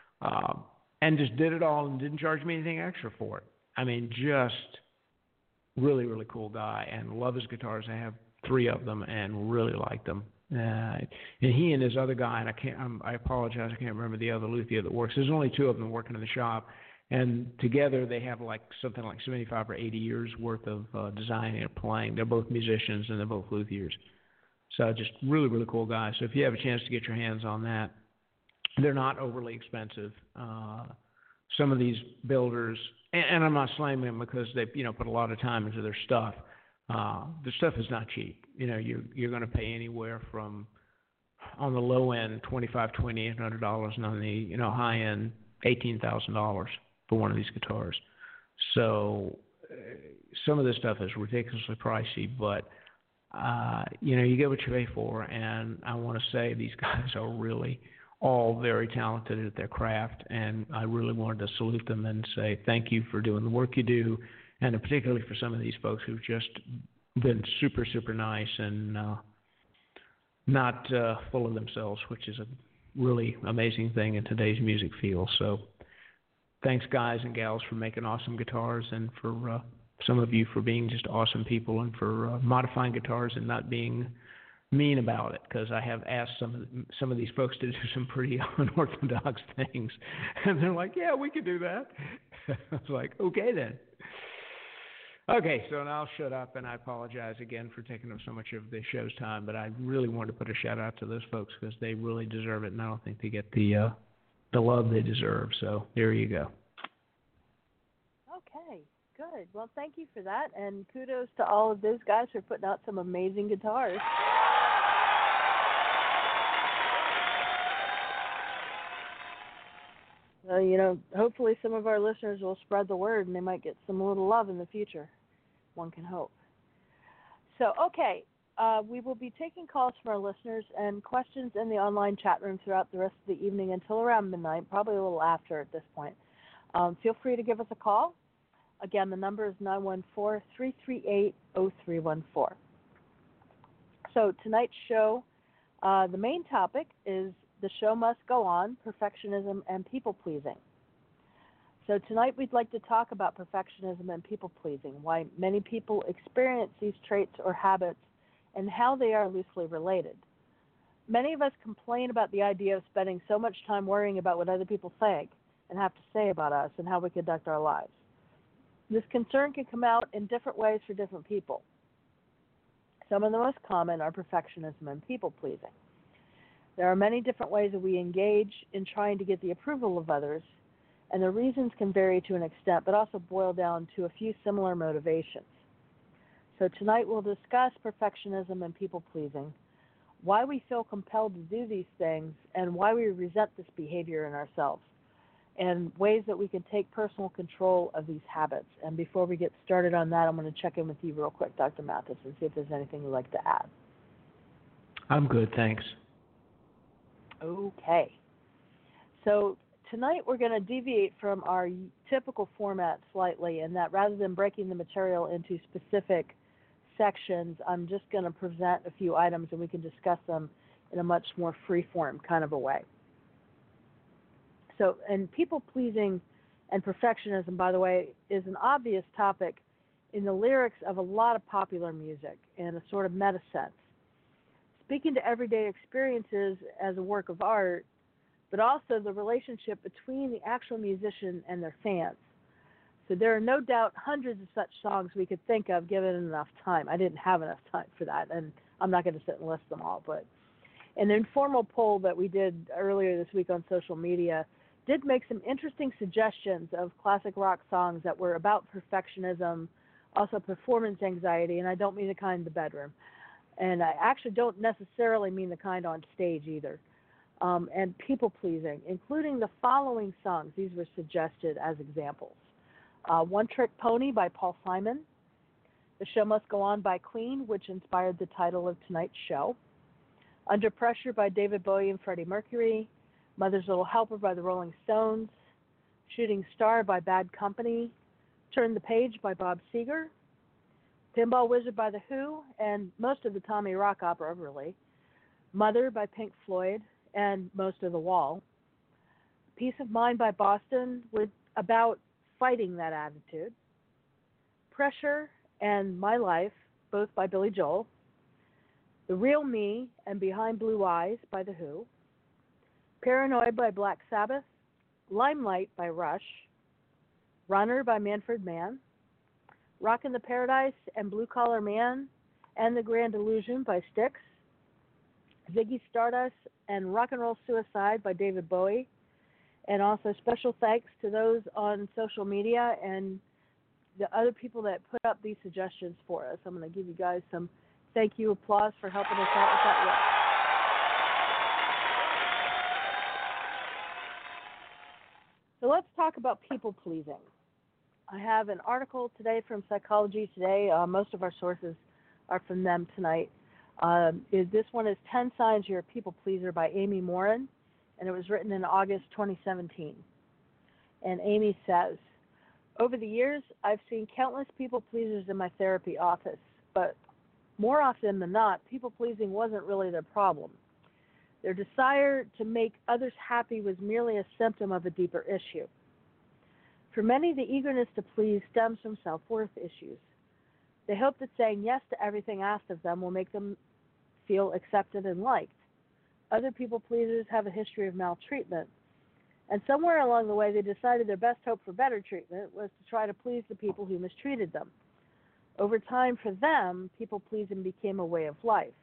And just did it all and didn't charge me anything extra for it. I mean, just really, really cool guy, and love his guitars. I have 3 of them and really like them. And he and his other guy, and I apologize, I can't remember the other luthier that works. There's only 2 of them working in the shop, and together they have like something like 75 or 80 years worth of designing and playing. They're both musicians and they're both luthiers. So just really, really cool guys. So if you have a chance to get your hands on that, they're not overly expensive. Some of these builders, and I'm not slamming them because they, put a lot of time into their stuff. The stuff is not cheap. You're going to pay anywhere from, on the low end, $2,500, $2,800, and on the high end, $18,000 for one of these guitars. So some of this stuff is ridiculously pricey, but you get what you pay for. And I want to say these guys are really all very talented at their craft, and I really wanted to salute them and say thank you for doing the work you do, and particularly for some of these folks who've just been super, super nice and not full of themselves, which is a really amazing thing in today's music field. So thanks, guys and gals, for making awesome guitars, and for some of you for being just awesome people, and for modifying guitars and not being mean about it, because I have asked some of these folks to do some pretty unorthodox things, and they're like, "Yeah, we could do that." I was like, "Okay then." Okay, so now I'll shut up, and I apologize again for taking up so much of the show's time, but I really wanted to put a shout out to those folks because they really deserve it, and I don't think they get the love they deserve. So there you go. Okay, good. Well, thank you for that, and kudos to all of those guys for putting out some amazing guitars. Hopefully some of our listeners will spread the word and they might get some little love in the future. One can hope. So, okay, we will be taking calls from our listeners and questions in the online chat room throughout the rest of the evening until around midnight, probably a little after at this point. Feel free to give us a call. Again, the number is 914-338-0314. So tonight's show, the main topic is The Show Must Go On, Perfectionism and People-Pleasing. So tonight we'd like to talk about perfectionism and people-pleasing, why many people experience these traits or habits, and how they are loosely related. Many of us complain about the idea of spending so much time worrying about what other people think and have to say about us and how we conduct our lives. This concern can come out in different ways for different people. Some of the most common are perfectionism and people-pleasing. There are many different ways that we engage in trying to get the approval of others, and the reasons can vary to an extent, but also boil down to a few similar motivations. So tonight we'll discuss perfectionism and people-pleasing, why we feel compelled to do these things, and why we resent this behavior in ourselves, and ways that we can take personal control of these habits. And before we get started on that, I'm going to check in with you real quick, Dr. Mathis, and see if there's anything you'd like to add. I'm good, thanks. Okay. So tonight we're going to deviate from our typical format slightly, in that rather than breaking the material into specific sections, I'm just going to present a few items and we can discuss them in a much more free-form kind of a way. So, and people-pleasing and perfectionism, by the way, is an obvious topic in the lyrics of a lot of popular music in a sort of meta sense. speaking to everyday experiences as a work of art, but also the relationship between the actual musician and their fans. So there are no doubt hundreds of such songs we could think of given enough time. I didn't have enough time for that, and I'm not going to sit and list them all. But an informal poll that we did earlier this week on social media did make some interesting suggestions of classic rock songs that were about perfectionism, also performance anxiety, and I don't mean the kind in the bedroom. And I actually don't necessarily mean the kind on stage either. And people-pleasing, including the following songs. These were suggested as examples. One Trick Pony by Paul Simon. The Show Must Go On by Queen, which inspired the title of tonight's show. Under Pressure by David Bowie and Freddie Mercury. Mother's Little Helper by the Rolling Stones. Shooting Star by Bad Company. Turn the Page by Bob Seger. Pinball Wizard by The Who, and most of the Tommy Rock opera, really. Mother by Pink Floyd, and most of The Wall. Peace of Mind by Boston, about fighting that attitude. Pressure and My Life, both by Billy Joel. The Real Me and Behind Blue Eyes by The Who. Paranoid by Black Sabbath. Limelight by Rush. Runner by Manfred Mann. Rockin' the Paradise and Blue Collar Man and The Grand Illusion by Styx. Ziggy Stardust and Rock and Roll Suicide by David Bowie. And also special thanks to those on social media and the other people that put up these suggestions for us. I'm going to give you guys some thank you applause for helping us out with that work. So let's talk about people pleasing. I have an article today from Psychology Today. Most of our sources are from them tonight. This one is 10 Signs You're a People Pleaser by Amy Morin, and it was written in August 2017. And Amy says, over the years, I've seen countless people pleasers in my therapy office, but more often than not, people pleasing wasn't really their problem. Their desire to make others happy was merely a symptom of a deeper issue. For many, the eagerness to please stems from self-worth issues. They hope that saying yes to everything asked of them will make them feel accepted and liked. Other people pleasers have a history of maltreatment, and somewhere along the way they decided their best hope for better treatment was to try to please the people who mistreated them. Over time, for them, people pleasing became a way of life.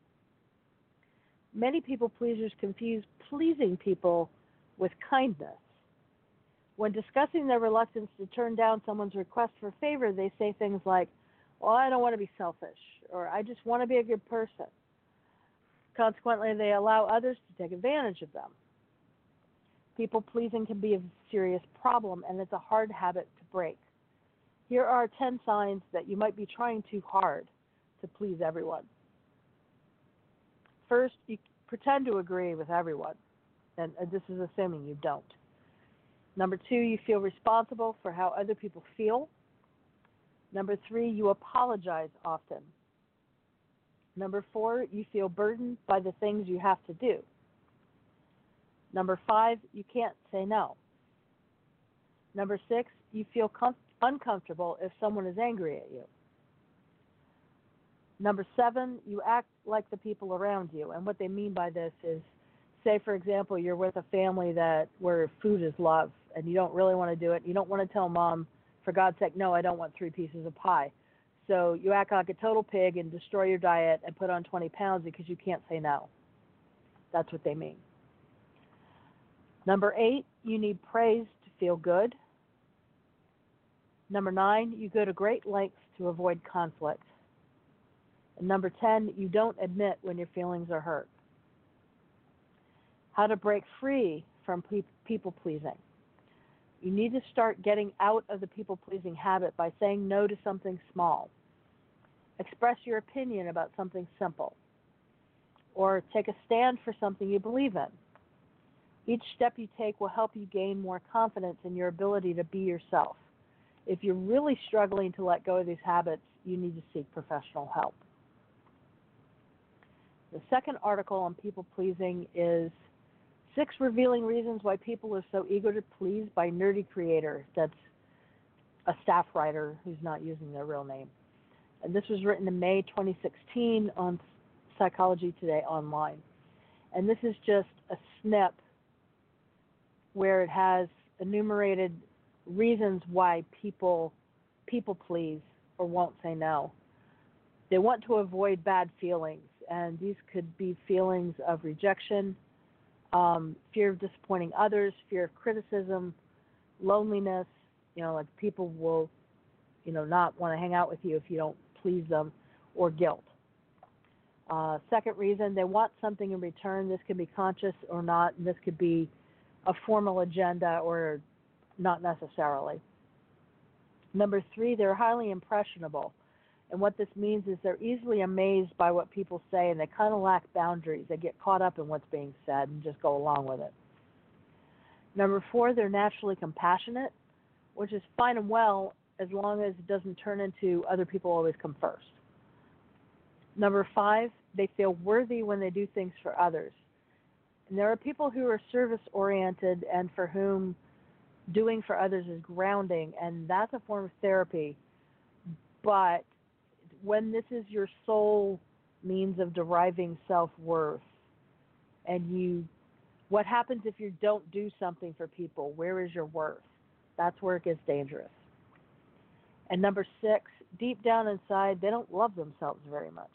Many people pleasers confuse pleasing people with kindness. When discussing their reluctance to turn down someone's request for a favor, they say things like, well, I don't want to be selfish, or I just want to be a good person. Consequently, they allow others to take advantage of them. People-pleasing can be a serious problem, and it's a hard habit to break. Here are 10 signs that you might be trying too hard to please everyone. First, you pretend to agree with everyone, and this is assuming you don't. Number 2, you feel responsible for how other people feel. Number 3, you apologize often. Number 4, you feel burdened by the things you have to do. Number 5, you can't say no. Number 6, you feel uncomfortable if someone is angry at you. Number 7, you act like the people around you. And what they mean by this is, say, for example, you're with a family where food is love, and you don't really want to do it. You don't want to tell mom, for God's sake, no, I don't want 3 pieces of pie. So you act like a total pig and destroy your diet and put on 20 pounds because you can't say no. That's what they mean. Number 8, you need praise to feel good. Number 9, you go to great lengths to avoid conflict. And number 10, you don't admit when your feelings are hurt. How to break free from people-pleasing. You need to start getting out of the people-pleasing habit by saying no to something small. Express your opinion about something simple. Or take a stand for something you believe in. Each step you take will help you gain more confidence in your ability to be yourself. If you're really struggling to let go of these habits, you need to seek professional help. The second article on people-pleasing is 6 Revealing Reasons Why People Are So Eager to Please by Nerdy Creator. That's a staff writer who's not using their real name. And this was written in May 2016 on Psychology Today online. And this is just a snip where it has enumerated reasons why people please or won't say no. They want to avoid bad feelings, and these could be feelings of rejection, fear of disappointing others, fear of criticism, loneliness, like people will, not want to hang out with you if you don't please them, or guilt. Second reason, they want something in return. This could be conscious or not, and this could be a formal agenda or not necessarily. Number 3, they're highly impressionable. And what this means is they're easily amazed by what people say, and they kind of lack boundaries. They get caught up in what's being said and just go along with it. Number 4, they're naturally compassionate, which is fine and well as long as it doesn't turn into other people always come first. Number 5, they feel worthy when they do things for others. And there are people who are service-oriented and for whom doing for others is grounding, and that's a form of therapy. But when this is your sole means of deriving self-worth, and what happens if you don't do something for people? Where is your worth? That's where it gets dangerous. And number 6, deep down inside, they don't love themselves very much.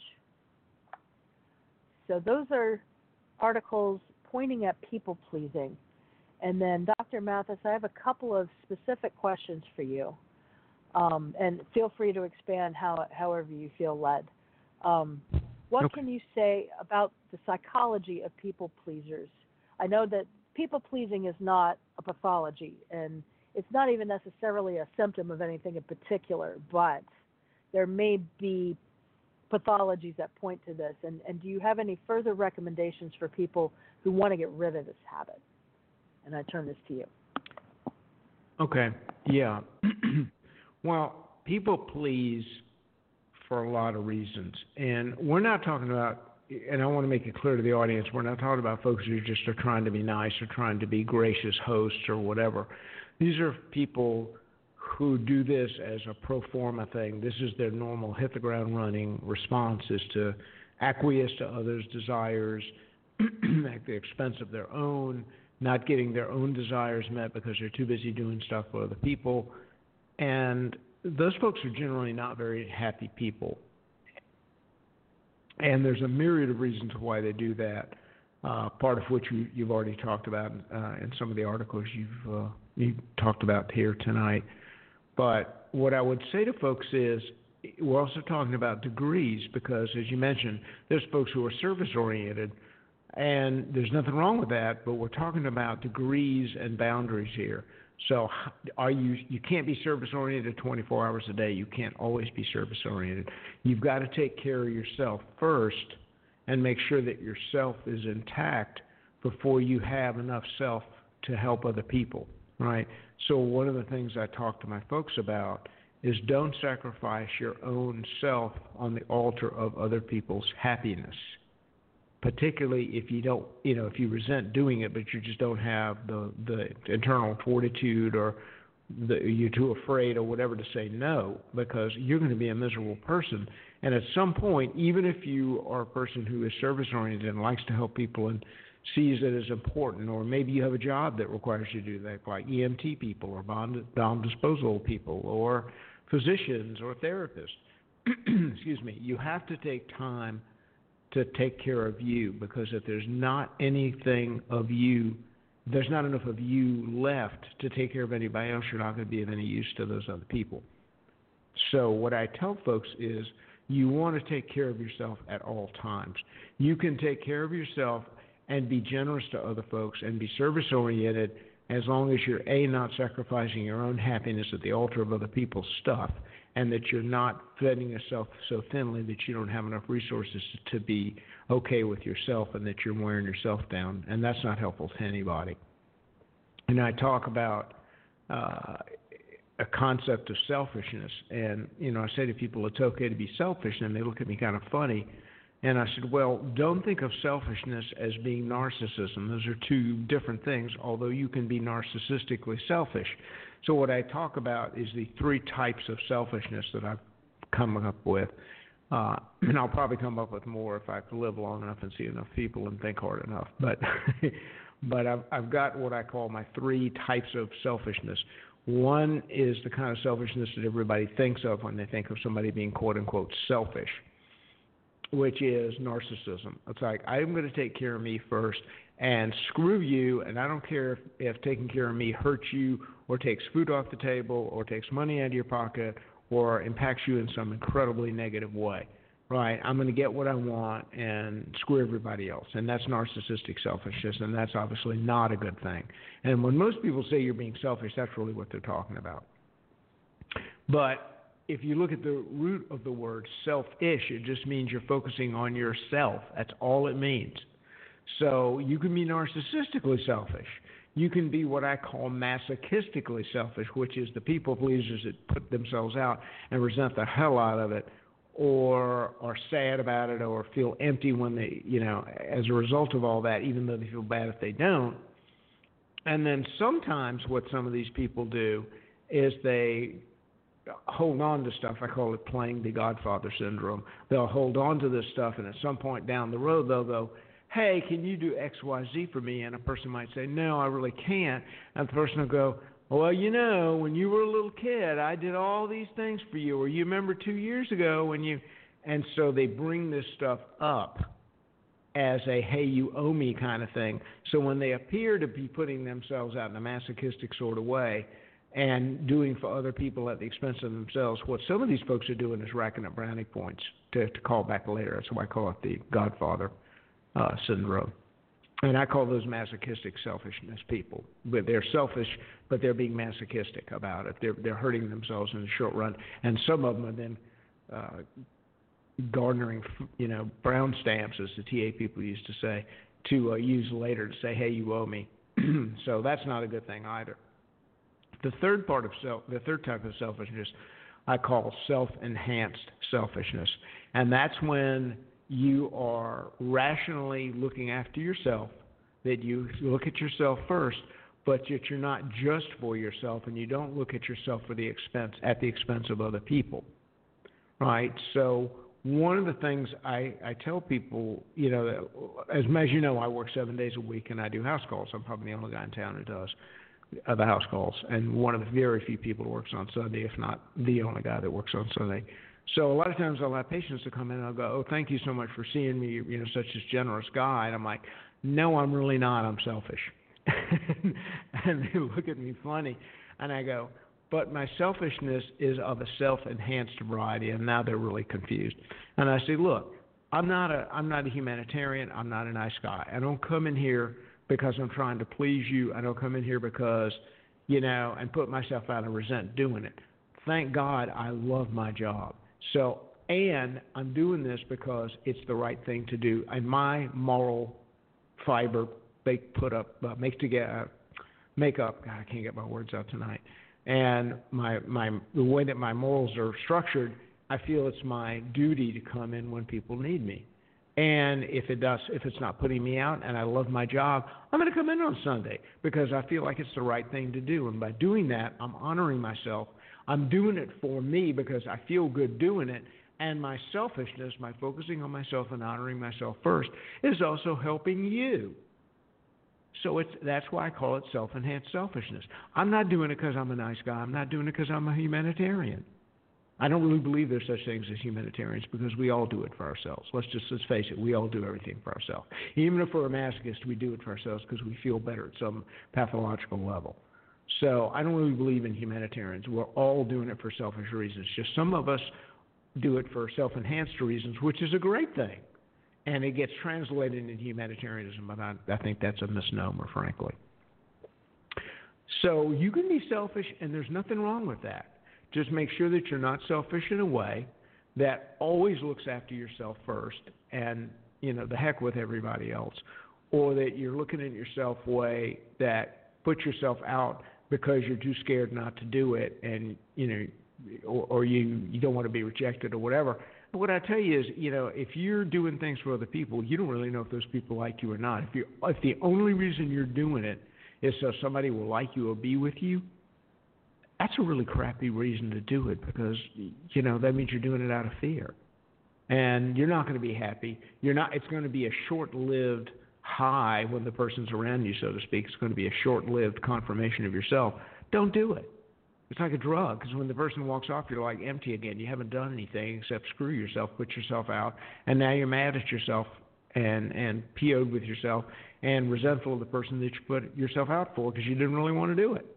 So those are articles pointing at people-pleasing. And then, Dr. Mathis, I have a couple of specific questions for you. And feel free to expand however you feel led. What can you say about the psychology of people-pleasers? I know that people-pleasing is not a pathology, and it's not even necessarily a symptom of anything in particular, but there may be pathologies that point to this. And do you have any further recommendations for people who want to get rid of this habit? And I turn this to you. Okay, yeah. Well, people please for a lot of reasons. And we're not talking about, and I want to make it clear to the audience, we're not talking about folks who just are trying to be nice or trying to be gracious hosts or whatever. These are people who do this as a pro forma thing. This is their normal hit the ground running response, is to acquiesce to others' desires at the expense of their own, not getting their own desires met because they're too busy doing stuff for other people. And those folks are generally not very happy people. And there's a myriad of reasons why they do that, part of which you've already talked about in some of the articles you've talked about here tonight. But what I would say to folks is, we're also talking about degrees because, as you mentioned, there's folks who are service-oriented, and there's nothing wrong with that, but we're talking about degrees and boundaries here. So you can't be service-oriented 24 hours a day. You can't always be service-oriented. You've got to take care of yourself first and make sure that your self is intact before you have enough self to help other people, right? So one of the things I talk to my folks about is don't sacrifice your own self on the altar of other people's happiness, particularly if you don't, if you resent doing it, but you just don't have the internal fortitude or you're too afraid or whatever to say no, because you're going to be a miserable person. And at some point, even if you are a person who is service-oriented and likes to help people and sees it as important, or maybe you have a job that requires you to do that, like EMT people or bomb disposal people or physicians or therapists, excuse me, you have to take time to take care of you, because if there's not anything of you, there's not enough of you left to take care of anybody else, you're not going to be of any use to those other people. So what I tell folks is you want to take care of yourself at all times. You can take care of yourself and be generous to other folks and be service-oriented as long as you're, A, not sacrificing your own happiness at the altar of other people's stuff, and that you're not feeding yourself so thinly that you don't have enough resources to be okay with yourself and that you're wearing yourself down, and that's not helpful to anybody. And I talk about a concept of selfishness, and, I say to people it's okay to be selfish, and they look at me kind of funny. And I said, well, don't think of selfishness as being narcissism. Those are two different things, although you can be narcissistically selfish. So what I talk about is the three types of selfishness that I've come up with. And I'll probably come up with more if I live long enough and see enough people and think hard enough. But but I've got what I call my 3 types of selfishness. One is the kind of selfishness that everybody thinks of when they think of somebody being quote-unquote selfish, which is narcissism. It's like, I'm going to take care of me first and screw you, and I don't care if taking care of me hurts you or takes food off the table or takes money out of your pocket or impacts you in some incredibly negative way, right? I'm going to get what I want and screw everybody else, and that's narcissistic selfishness, and that's obviously not a good thing. And when most people say you're being selfish, that's really what they're talking about. But if you look at the root of the word selfish, it just means you're focusing on yourself. That's all it means. So you can be narcissistically selfish. You can be what I call masochistically selfish, which is the people pleasers that put themselves out and resent the hell out of it, or are sad about it, or feel empty when they, as a result of all that, even though they feel bad if they don't. And then sometimes what some of these people do is they hold on to stuff. I call it playing the Godfather syndrome. They'll hold on to this stuff, and at some point down the road, they'll go, hey, can you do X, Y, Z for me? And a person might say, no, I really can't. And the person will go, well, when you were a little kid, I did all these things for you. Or you remember 2 years ago when you... And so they bring this stuff up as a, hey, you owe me kind of thing. So when they appear to be putting themselves out in a masochistic sort of way and doing for other people at the expense of themselves, what some of these folks are doing is racking up brownie points to call back later. That's why I call it the Godfather syndrome. And I call those masochistic selfishness people. But they're selfish, but they're being masochistic about it. They're hurting themselves in the short run. And some of them are then garnering, brown stamps, as the TA people used to say, to use later to say, hey, you owe me. So that's not a good thing either. The third type of selfishness I call self-enhanced selfishness. And that's when you are rationally looking after yourself, that you look at yourself first, but that you're not just for yourself, and you don't look at yourself at the expense of other people, right? So one of the things I tell people, that, as you know, I work 7 days a week and I do house calls. I'm probably the only guy in town who does the house calls, and one of the very few people who works on Sunday, if not the only guy that works on Sunday. So a lot of times I'll have patients to come in and I'll go, oh, thank you so much for seeing me, such a generous guy. And I'm like, no, I'm really not. I'm selfish. And they look at me funny. And I go, but my selfishness is of a self-enhanced variety. And now they're really confused. And I say, look, I'm not a humanitarian. I'm not a nice guy. I don't come in here because I'm trying to please you. I don't come in here because, and put myself out and resent doing it. Thank God I love my job. So, and I'm doing this because it's the right thing to do. And my moral fiber, make up. God, I can't get my words out tonight. And the way that my morals are structured, I feel it's my duty to come in when people need me. And if it's not putting me out, and I love my job, I'm going to come in on Sunday because I feel like it's the right thing to do. And by doing that, I'm honoring myself. I'm doing it for me because I feel good doing it. And my selfishness, my focusing on myself and honoring myself first, is also helping you. So that's why I call it self-enhanced selfishness. I'm not doing it because I'm a nice guy. I'm not doing it because I'm a humanitarian. I don't really believe there's such things as humanitarians because we all do it for ourselves. Let's face it, we all do everything for ourselves. Even if we're a masochist, we do it for ourselves because we feel better at some pathological level. So I don't really believe in humanitarians. We're all doing it for selfish reasons. Just some of us do it for self-enhanced reasons, which is a great thing. And it gets translated into humanitarianism, but I think that's a misnomer, frankly. So you can be selfish, and there's nothing wrong with that. Just make sure that you're not selfish in a way that always looks after yourself first and, the heck with everybody else, or that you're looking at yourself a way that puts yourself out because you're too scared not to do it, and or you don't want to be rejected or whatever. But what I tell you is, if you're doing things for other people, you don't really know if those people like you or not. If the only reason you're doing it is so somebody will like you or be with you, that's a really crappy reason to do it because that means you're doing it out of fear. and you're not going to be happy. It's going to be a short-lived high when the person's around you, so to speak. It's going to be a short-lived confirmation of yourself. Don't do it. It's like a drug, because when the person walks off, you're like empty again. You haven't done anything except screw yourself, put yourself out, and now you're mad at yourself and PO'd with yourself and resentful of the person that you put yourself out for because you didn't really want to do it.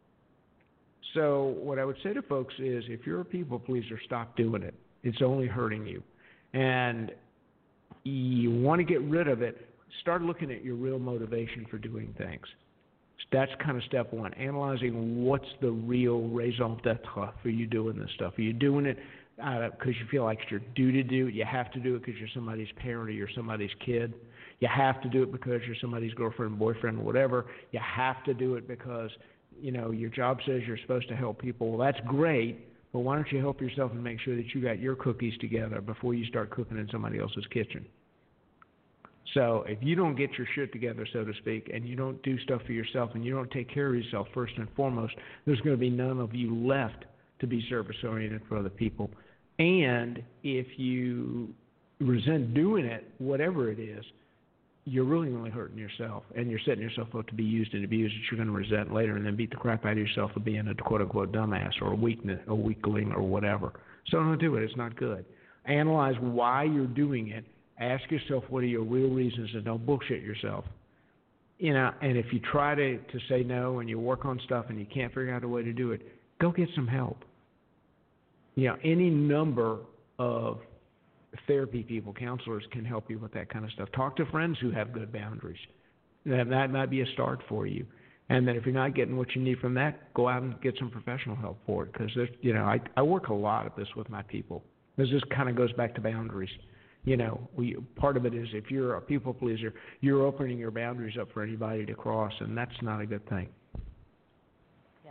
So what I would say to folks is, if you're a people pleaser, stop doing it. It's only hurting you. And you want to get rid of it, start looking at your real motivation for doing things. That's kind of step one, analyzing what's the real raison d'etre for you doing this stuff. Are you doing it because you feel like it's your duty to do it? You have to do it because you're somebody's parent or you're somebody's kid. You have to do it because you're somebody's girlfriend, boyfriend, whatever. You have to do it because, your job says you're supposed to help people. Well, that's great, but why don't you help yourself and make sure that you got your cookies together before you start cooking in somebody else's kitchen? So if you don't get your shit together, so to speak, and you don't do stuff for yourself and you don't take care of yourself first and foremost, there's going to be none of you left to be service-oriented for other people. And if you resent doing it, whatever it is, you're really only hurting yourself, and you're setting yourself up to be used and abused that you're going to resent later and then beat the crap out of yourself for being a quote-unquote dumbass or a weakling or whatever. So don't do it. It's not good. Analyze why you're doing it. Ask yourself what are your real reasons, and don't bullshit yourself. And if you try to say no and you work on stuff and you can't figure out a way to do it, go get some help. Any number of therapy people, counselors can help you with that kind of stuff. Talk to friends who have good boundaries. That might be a start for you. And then if you're not getting what you need from that, go out and get some professional help for it. Because I work a lot of this with my people. This kind of goes back to boundaries. Part of it is if you're a people pleaser, you're opening your boundaries up for anybody to cross, and that's not a good thing. Yeah.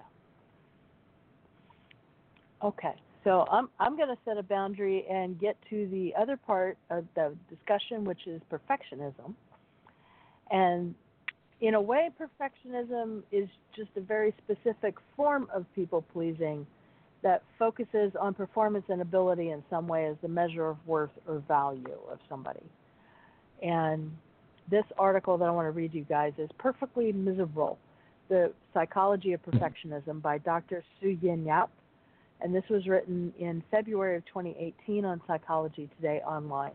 Okay. So I'm going to set a boundary and get to the other part of the discussion, which is perfectionism. And in a way, perfectionism is just a very specific form of people-pleasing that focuses on performance and ability in some way as the measure of worth or value of somebody. And this article that I want to read you guys is Perfectly Miserable, The Psychology of Perfectionism by Dr. Soo-Yin Yap. And this was written in February of 2018 on Psychology Today Online.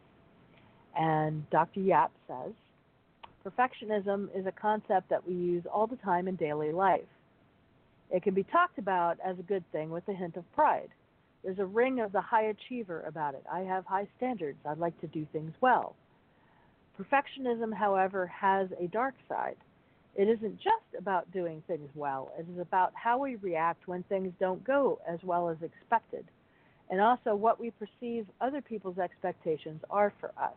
And Dr. Yap says, perfectionism is a concept that we use all the time in daily life. It can be talked about as a good thing with a hint of pride. There's a ring of the high achiever about it. I have high standards. I'd like to do things well. Perfectionism, however, has a dark side. It isn't just about doing things well. It is about how we react when things don't go as well as expected, and also what we perceive other people's expectations are for us.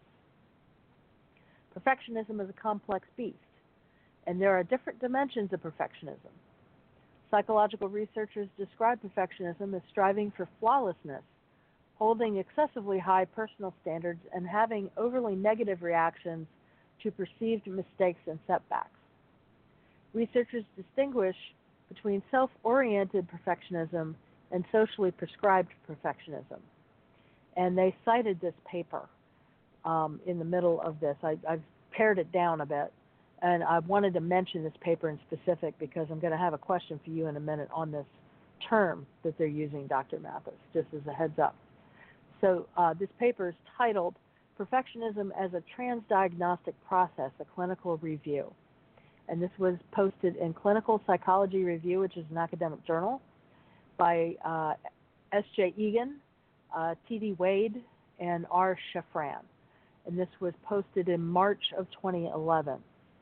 Perfectionism is a complex beast, and there are different dimensions of perfectionism. Psychological researchers describe perfectionism as striving for flawlessness, holding excessively high personal standards, and having overly negative reactions to perceived mistakes and setbacks. Researchers distinguish between self-oriented perfectionism and socially prescribed perfectionism. And they cited this paper in the middle of this. I've pared it down a bit. And I wanted to mention this paper in specific because I'm going to have a question for you in a minute on this term that they're using, Dr. Mathis, just as a heads up. So this paper is titled Perfectionism as a Transdiagnostic Process, a Clinical Review. And this was posted in Clinical Psychology Review, which is an academic journal, by S.J. Egan, T.D. Wade, and R. Shafran. And this was posted in March of 2011.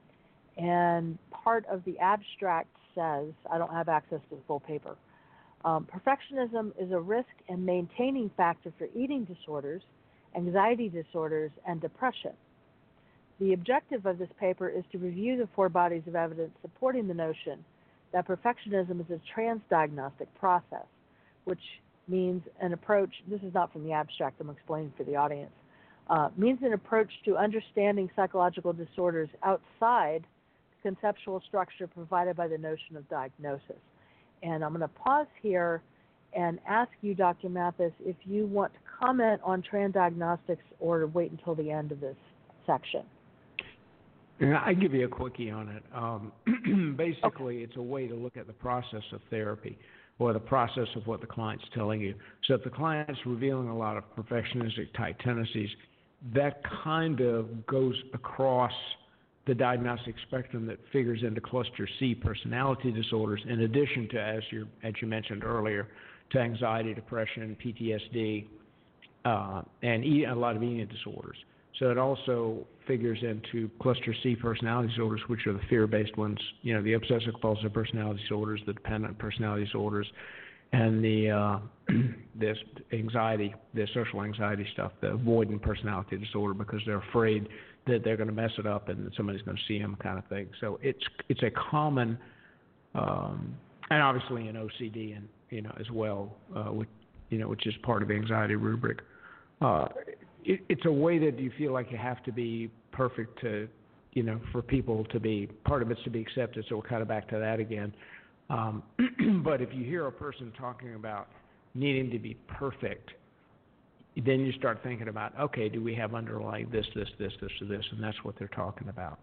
And part of the abstract says, I don't have access to the full paper, perfectionism is a risk and maintaining factor for eating disorders, anxiety disorders, and depression. The objective of this paper is to review the 4 bodies of evidence supporting the notion that perfectionism is a transdiagnostic process, which means an approach, this is not from the abstract, I'm explaining for the audience, means an approach to understanding psychological disorders outside the conceptual structure provided by the notion of diagnosis. And I'm going to pause here and ask you, Dr. Mathis, if you want to comment on transdiagnostics or wait until the end of this section? Yeah, I give you a quickie on it. Basically, It's a way to look at the process of therapy or the process of what the client's telling you. So if the client's revealing a lot of perfectionistic type tendencies, that kind of goes across the diagnostic spectrum that figures into cluster C personality disorders, in addition to, as you mentioned earlier, to anxiety, depression, PTSD, and a lot of eating disorders. So it also figures into cluster C personality disorders, which are the fear-based ones, the obsessive-compulsive personality disorders, the dependent personality disorders, and the this anxiety, the social anxiety stuff, the avoidant personality disorder, because they're afraid that they're going to mess it up and that somebody's going to see them, kind of thing. So it's a common, and obviously in OCD and as well, which is part of the anxiety rubric. It's a way that you feel like you have to be perfect to, for people to be, part of it's to be accepted, so we're kind of back to that again. But if you hear a person talking about needing to be perfect, then you start thinking about, okay, do we have underlying this, or this, and that's what they're talking about.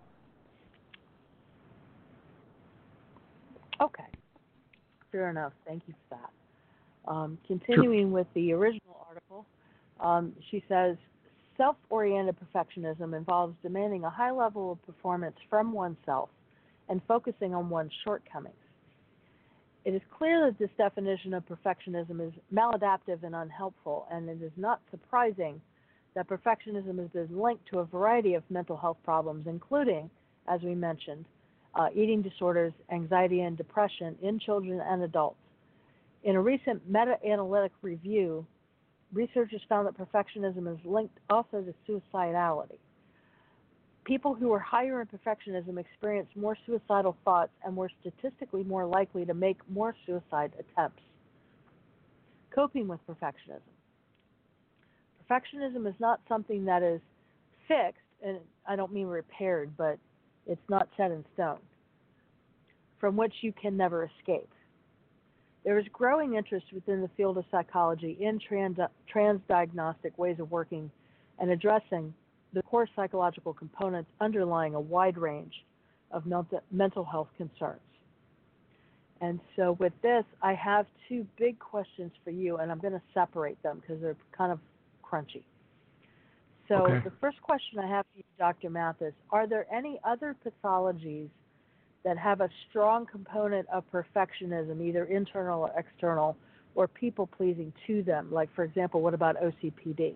Okay. Fair enough. Thank you for that. Continuing with the original article, she says, self-oriented perfectionism involves demanding a high level of performance from oneself and focusing on one's shortcomings. It is clear that this definition of perfectionism is maladaptive and unhelpful, and it is not surprising that perfectionism has been linked to a variety of mental health problems, including, as we mentioned, eating disorders, anxiety, and depression in children and adults. In a recent meta-analytic review, researchers found that perfectionism is linked also to suicidality. People who are higher in perfectionism experience more suicidal thoughts and were statistically more likely to make more suicide attempts. Coping with perfectionism. Perfectionism is not something that is fixed, and I don't mean repaired, but it's not set in stone, from which you can never escape. There is growing interest within the field of psychology in transdiagnostic ways of working and addressing the core psychological components underlying a wide range of mental health concerns. And so with this, I have two big questions for you, and I'm going to separate them because they're kind of crunchy. So okay. The first question I have for you, Dr. Mathis, are there any other pathologies that have a strong component of perfectionism, either internal or external, or people-pleasing to them? Like, for example, what about OCPD?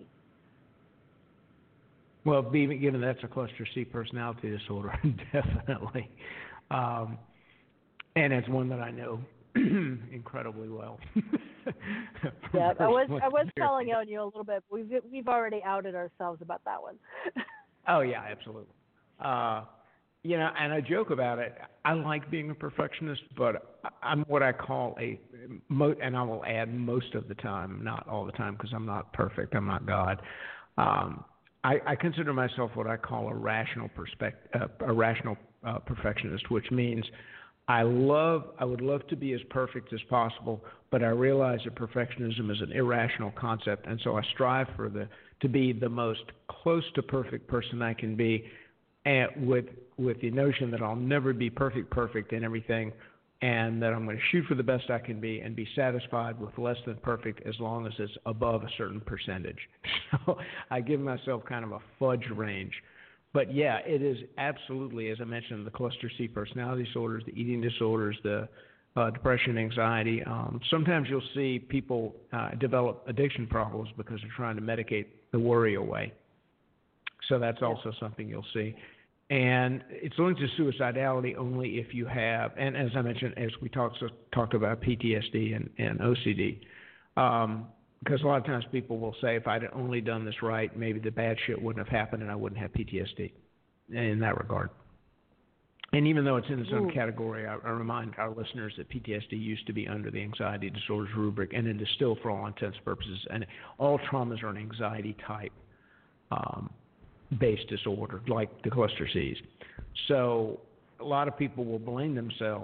Well, given that's a cluster C personality disorder, definitely. And it's one that I know incredibly well. Yeah, I was telling on you a little bit. We've already outed ourselves about that one. Oh, yeah, absolutely. And I joke about it. I like being a perfectionist, but I'm what I call and I will add most of the time, not all the time, because I'm not perfect. I'm not God. I consider myself what I call a rational perfectionist, which means I would love to be as perfect as possible, but I realize that perfectionism is an irrational concept, and so I strive to be the most close to perfect person I can be, and with the notion that I'll never be perfect in everything, and that I'm going to shoot for the best I can be and be satisfied with less than perfect as long as it's above a certain percentage. So I give myself kind of a fudge range. But yeah, it is absolutely, as I mentioned, the cluster C personality disorders, the eating disorders, the depression, anxiety. Sometimes you'll see people develop addiction problems because they're trying to medicate the worry away. So that's also something you'll see. And it's linked to suicidality only if you have, and as I mentioned, as we talked about PTSD and OCD, because a lot of times people will say, if I'd only done this right, maybe the bad shit wouldn't have happened and I wouldn't have PTSD in that regard. And even though it's in its own category, I remind our listeners that PTSD used to be under the anxiety disorders rubric, and it is still for all intents and purposes. And all traumas are an anxiety type based disorder, like the cluster Cs. So a lot of people will blame themselves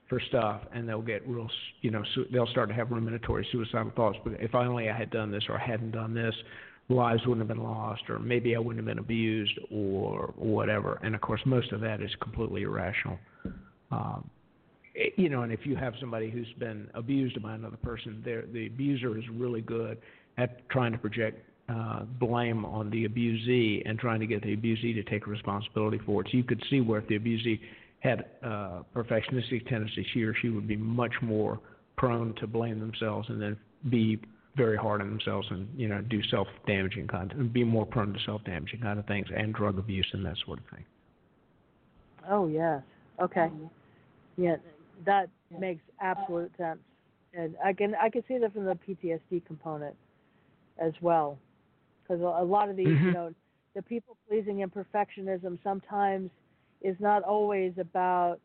for stuff, and they'll get real, they'll start to have ruminatory suicidal thoughts. But if only I had done this or hadn't done this, lives wouldn't have been lost, or maybe I wouldn't have been abused, or whatever. And of course, most of that is completely irrational. And if you have somebody who's been abused by another person, the abuser is really good at trying to project blame on the abusee and trying to get the abusee to take responsibility for it. So you could see where if the abusee had perfectionistic tendencies, he or she would be much more prone to blame themselves and then be very hard on themselves and, do self-damaging be more prone to self-damaging kind of things and drug abuse and that sort of thing. Oh, yes. Okay. Yeah, that makes absolute sense. And I can see that from the PTSD component as well. Because a lot of these, the people-pleasing and perfectionism sometimes is not always about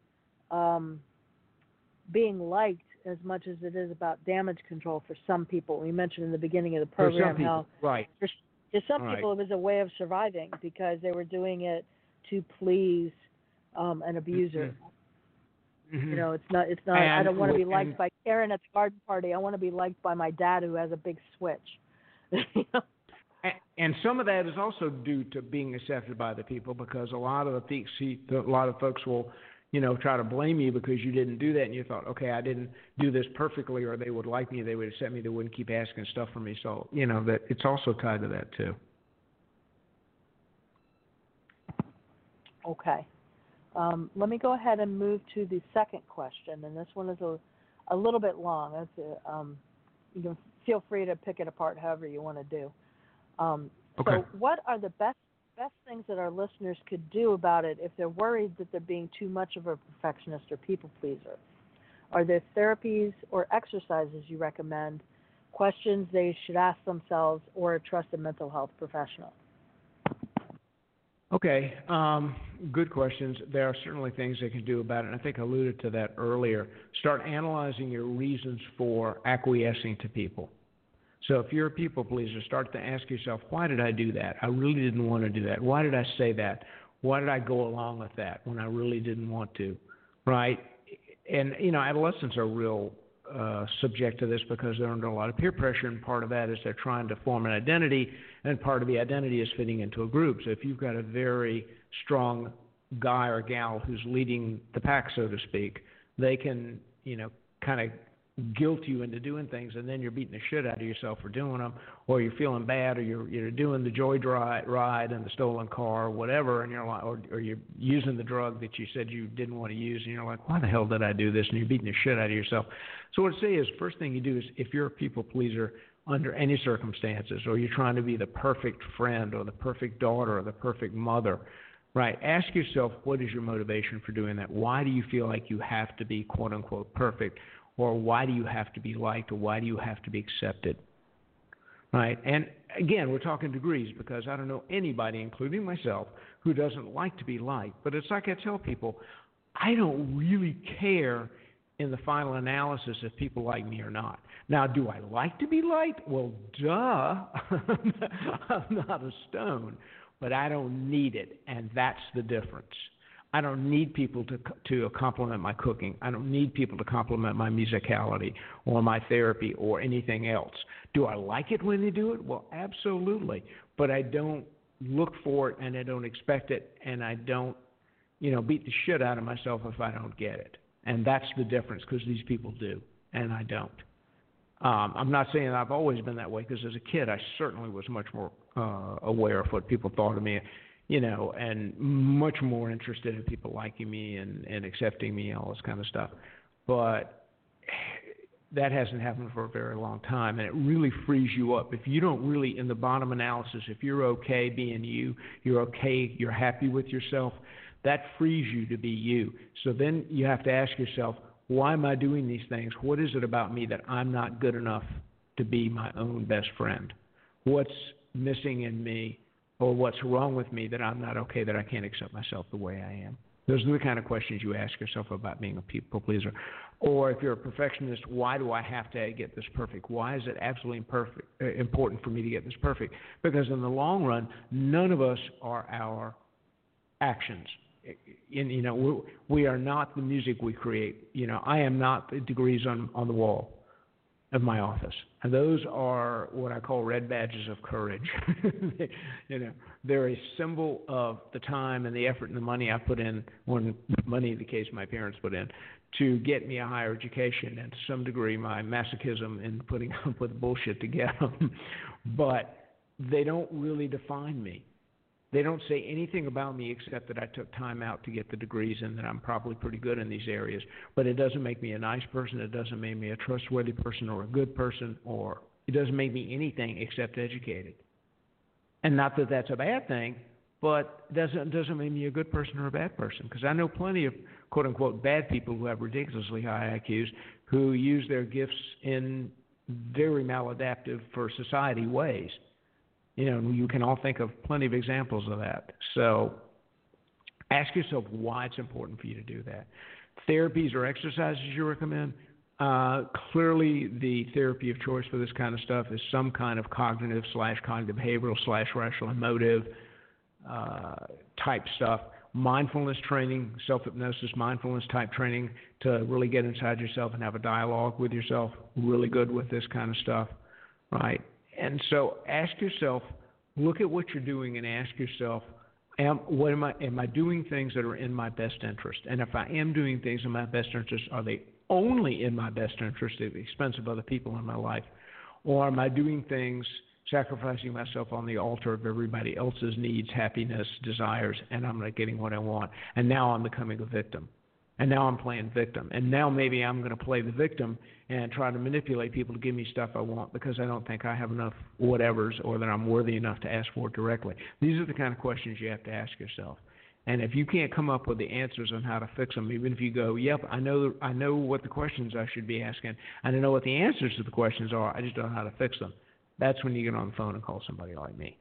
being liked as much as it is about damage control for some people. We mentioned in the beginning of the program how right. For some people it was a way of surviving because they were doing it to please an abuser. Mm-hmm. It's not. I don't want to be liked by Karen at the garden party. I want to be liked by my dad who has a big switch. And some of that is also due to being accepted by the people, because a lot of folks will, try to blame you because you didn't do that, and you thought, okay, I didn't do this perfectly, or they would like me, they would accept me, they wouldn't keep asking stuff from me. So, that it's also tied to that too. Okay. Let me go ahead and move to the second question, and this one is a little bit long. You can feel free to pick it apart however you want to do. Okay. So what are the best things that our listeners could do about it if they're worried that they're being too much of a perfectionist or people pleaser? Are there therapies or exercises you recommend, questions they should ask themselves, or a trusted mental health professional? Okay, good questions. There are certainly things they can do about it, and I think I alluded to that earlier. Start analyzing your reasons for acquiescing to people. So if you're a people pleaser, start to ask yourself, why did I do that? I really didn't want to do that. Why did I say that? Why did I go along with that when I really didn't want to, right? And, adolescents are real subject to this because they're under a lot of peer pressure, and part of that is they're trying to form an identity, and part of the identity is fitting into a group. So if you've got a very strong guy or gal who's leading the pack, so to speak, they can, kind of guilt you into doing things, and then you're beating the shit out of yourself for doing them, or you're feeling bad, or you're doing the joy ride in the stolen car or whatever, and you're like, or you're using the drug that you said you didn't want to use, and you're like, why the hell did I do this? And you're beating the shit out of yourself. So what I say is, first thing you do is, if you're a people pleaser under any circumstances, or you're trying to be the perfect friend or the perfect daughter or the perfect mother, right, ask yourself, what is your motivation for doing that? Why do you feel like you have to be quote unquote perfect? Or why do you have to be liked, or why do you have to be accepted, right? And again, we're talking degrees, because I don't know anybody, including myself, who doesn't like to be liked. But it's like I tell people, I don't really care in the final analysis if people like me or not. Now, do I like to be liked? Well, duh, I'm not a stone, but I don't need it, and that's the difference. I don't need people to compliment my cooking. I don't need people to compliment my musicality or my therapy or anything else. Do I like it when they do it? Well, absolutely. But I don't look for it, and I don't expect it, and I don't, beat the shit out of myself if I don't get it. And that's the difference, because these people do, and I don't. I'm not saying I've always been that way, because as a kid I certainly was much more aware of what people thought of me, and much more interested in people liking me and accepting me and all this kind of stuff. But that hasn't happened for a very long time, and it really frees you up. If you don't really, in the bottom analysis, if you're okay being you, you're okay, you're happy with yourself, that frees you to be you. So then you have to ask yourself, why am I doing these things? What is it about me that I'm not good enough to be my own best friend? What's missing in me? Or what's wrong with me that I'm not okay, that I can't accept myself the way I am? Those are the kind of questions you ask yourself about being a people pleaser. Or if you're a perfectionist, why do I have to get this perfect? Why is it absolutely important for me to get this perfect? Because in the long run, none of us are our actions. we are not the music we create. I am not the degrees on the wall of my office. And those are what I call red badges of courage. They're a symbol of the time and the effort and the money I put in, or money in the case my parents put in, to get me a higher education, and to some degree my masochism in putting up with bullshit to get them. But they don't really define me. They don't say anything about me except that I took time out to get the degrees and that I'm probably pretty good in these areas. But it doesn't make me a nice person. It doesn't make me a trustworthy person or a good person, or it doesn't make me anything except educated. And not that that's a bad thing, but it doesn't make me a good person or a bad person, because I know plenty of quote-unquote bad people who have ridiculously high IQs who use their gifts in very maladaptive for society ways. You can all think of plenty of examples of that. So ask yourself why it's important for you to do that. Therapies or exercises you recommend? Clearly, the therapy of choice for this kind of stuff is some kind of cognitive behavioral / rational emotive type stuff. Mindfulness training, self-hypnosis, mindfulness type training to really get inside yourself and have a dialogue with yourself, really good with this kind of stuff, right? And so ask yourself, look at what you're doing and ask yourself, am I doing things that are in my best interest? And if I am doing things in my best interest, are they only in my best interest at the expense of other people in my life? Or am I doing things, sacrificing myself on the altar of everybody else's needs, happiness, desires, and I'm not getting what I want? And now I'm becoming a victim. And now I'm playing victim. And now maybe I'm going to play the victim and try to manipulate people to give me stuff I want because I don't think I have enough whatevers or that I'm worthy enough to ask for it directly. These are the kind of questions you have to ask yourself. And if you can't come up with the answers on how to fix them, even if you go, yep, I know what the questions I should be asking, and I know what the answers to the questions are, I just don't know how to fix them, that's when you get on the phone and call somebody like me.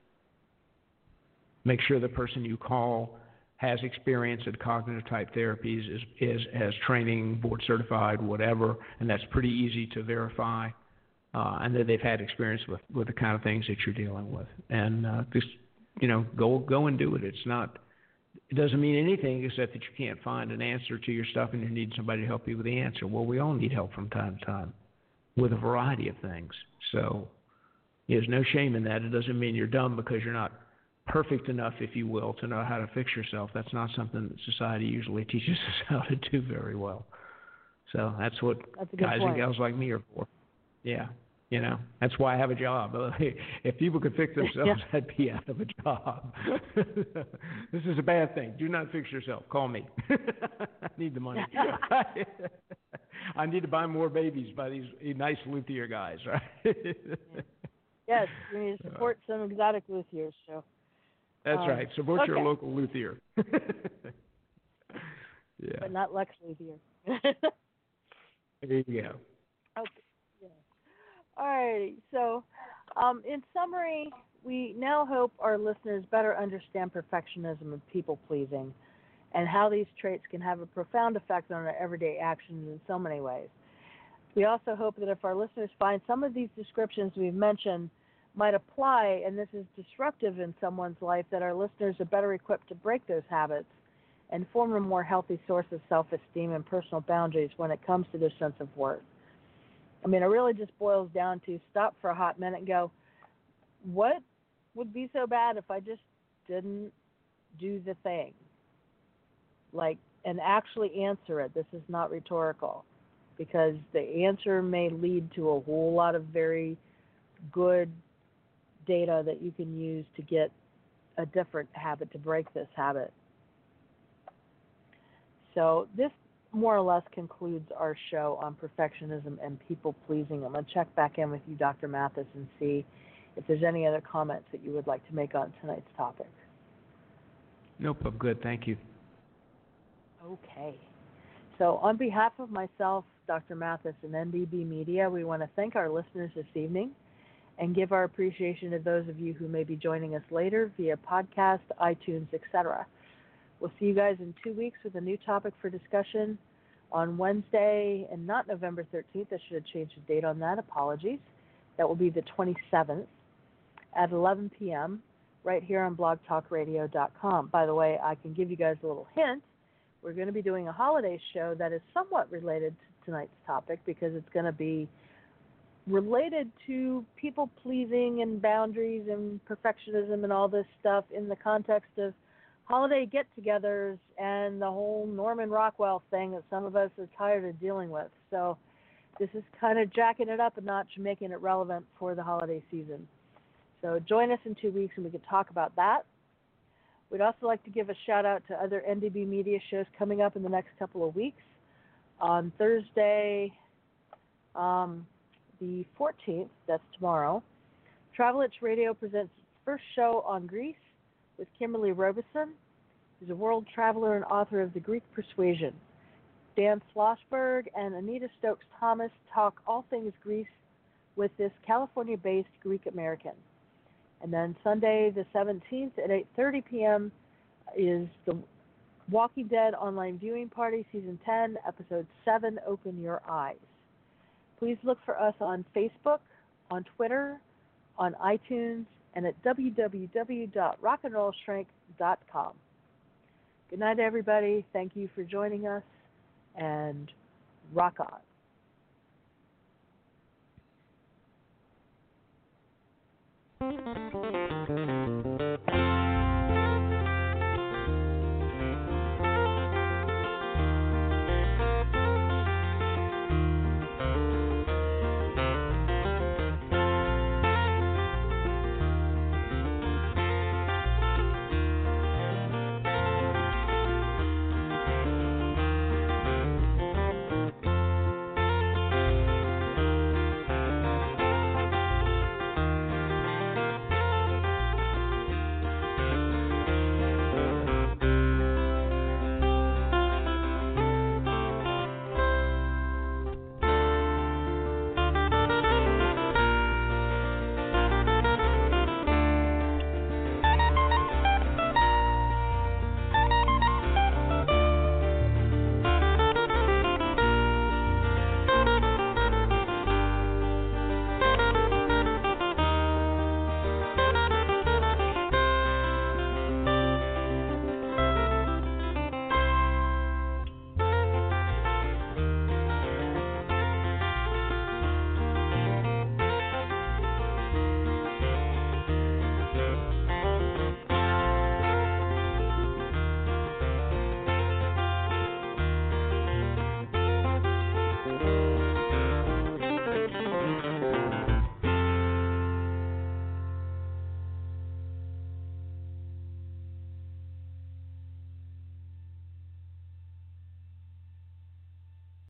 Make sure the person you call has experience in cognitive type therapies, has training, board certified, whatever, and that's pretty easy to verify, and that they've had experience with the kind of things that you're dealing with. And just, go and do it. It doesn't mean anything except that you can't find an answer to your stuff and you need somebody to help you with the answer. Well, we all need help from time to time with a variety of things. So there's no shame in that. It doesn't mean you're dumb because you're not perfect enough, if you will, to know how to fix yourself. That's not something that society usually teaches us how to do very well. So that's what guys and gals like me are for. Yeah, that's why I have a job. If people could fix themselves, I'd be out of a job. This is a bad thing. Do not fix yourself. Call me. I need the money. I need to buy more babies by these nice luthier guys, right? Yes, we need to support some exotic luthiers. So. That's right. Support your local luthier. Yeah. But not Lex Luthier. There you go. Okay. Yeah. All righty. So, in summary, we now hope our listeners better understand perfectionism and people-pleasing and how these traits can have a profound effect on our everyday actions in so many ways. We also hope that if our listeners find some of these descriptions we've mentioned might apply, and this is disruptive in someone's life, that our listeners are better equipped to break those habits and form a more healthy source of self-esteem and personal boundaries when it comes to their sense of worth. I mean, it really just boils down to stop for a hot minute and go, what would be so bad if I just didn't do the thing? And actually answer it. This is not rhetorical, because the answer may lead to a whole lot of very good data that you can use to get a different habit, to break this habit. So this more or less concludes our show on perfectionism and people-pleasing. I'm going to check back in with you, Dr. Mathis, and see if there's any other comments that you would like to make on tonight's topic. Nope, I'm good. Thank you. Okay. So on behalf of myself, Dr. Mathis, and NDB Media, we want to thank our listeners this evening and give our appreciation to those of you who may be joining us later via podcast, iTunes, etc. We'll see you guys in 2 weeks with a new topic for discussion on Wednesday, and not November 13th. I should have changed the date on that. Apologies. That will be the 27th at 11 p.m. right here on blogtalkradio.com. By the way, I can give you guys a little hint. We're going to be doing a holiday show that is somewhat related to tonight's topic because it's going to be related to people pleasing and boundaries and perfectionism and all this stuff in the context of holiday get-togethers and the whole Norman Rockwell thing that some of us are tired of dealing with. So this is kind of jacking it up a notch, making it relevant for the holiday season. So join us in 2 weeks and we can talk about that. We'd also like to give a shout out to other NDB media shows coming up in the next couple of weeks. On Thursday, the 14th, that's tomorrow, Travel Itch Radio presents its first show on Greece with Kimberly Robeson, who's a world traveler and author of The Greek Persuasion. Dan Schlossberg and Anita Stokes-Thomas talk all things Greece with this California-based Greek American. And then Sunday the 17th at 8:30 p.m. is the Walking Dead online viewing party, Season 10, Episode 7, Open Your Eyes. Please look for us on Facebook, on Twitter, on iTunes, and at www.rockandrollstrength.com. Good night, everybody. Thank you for joining us, and rock on.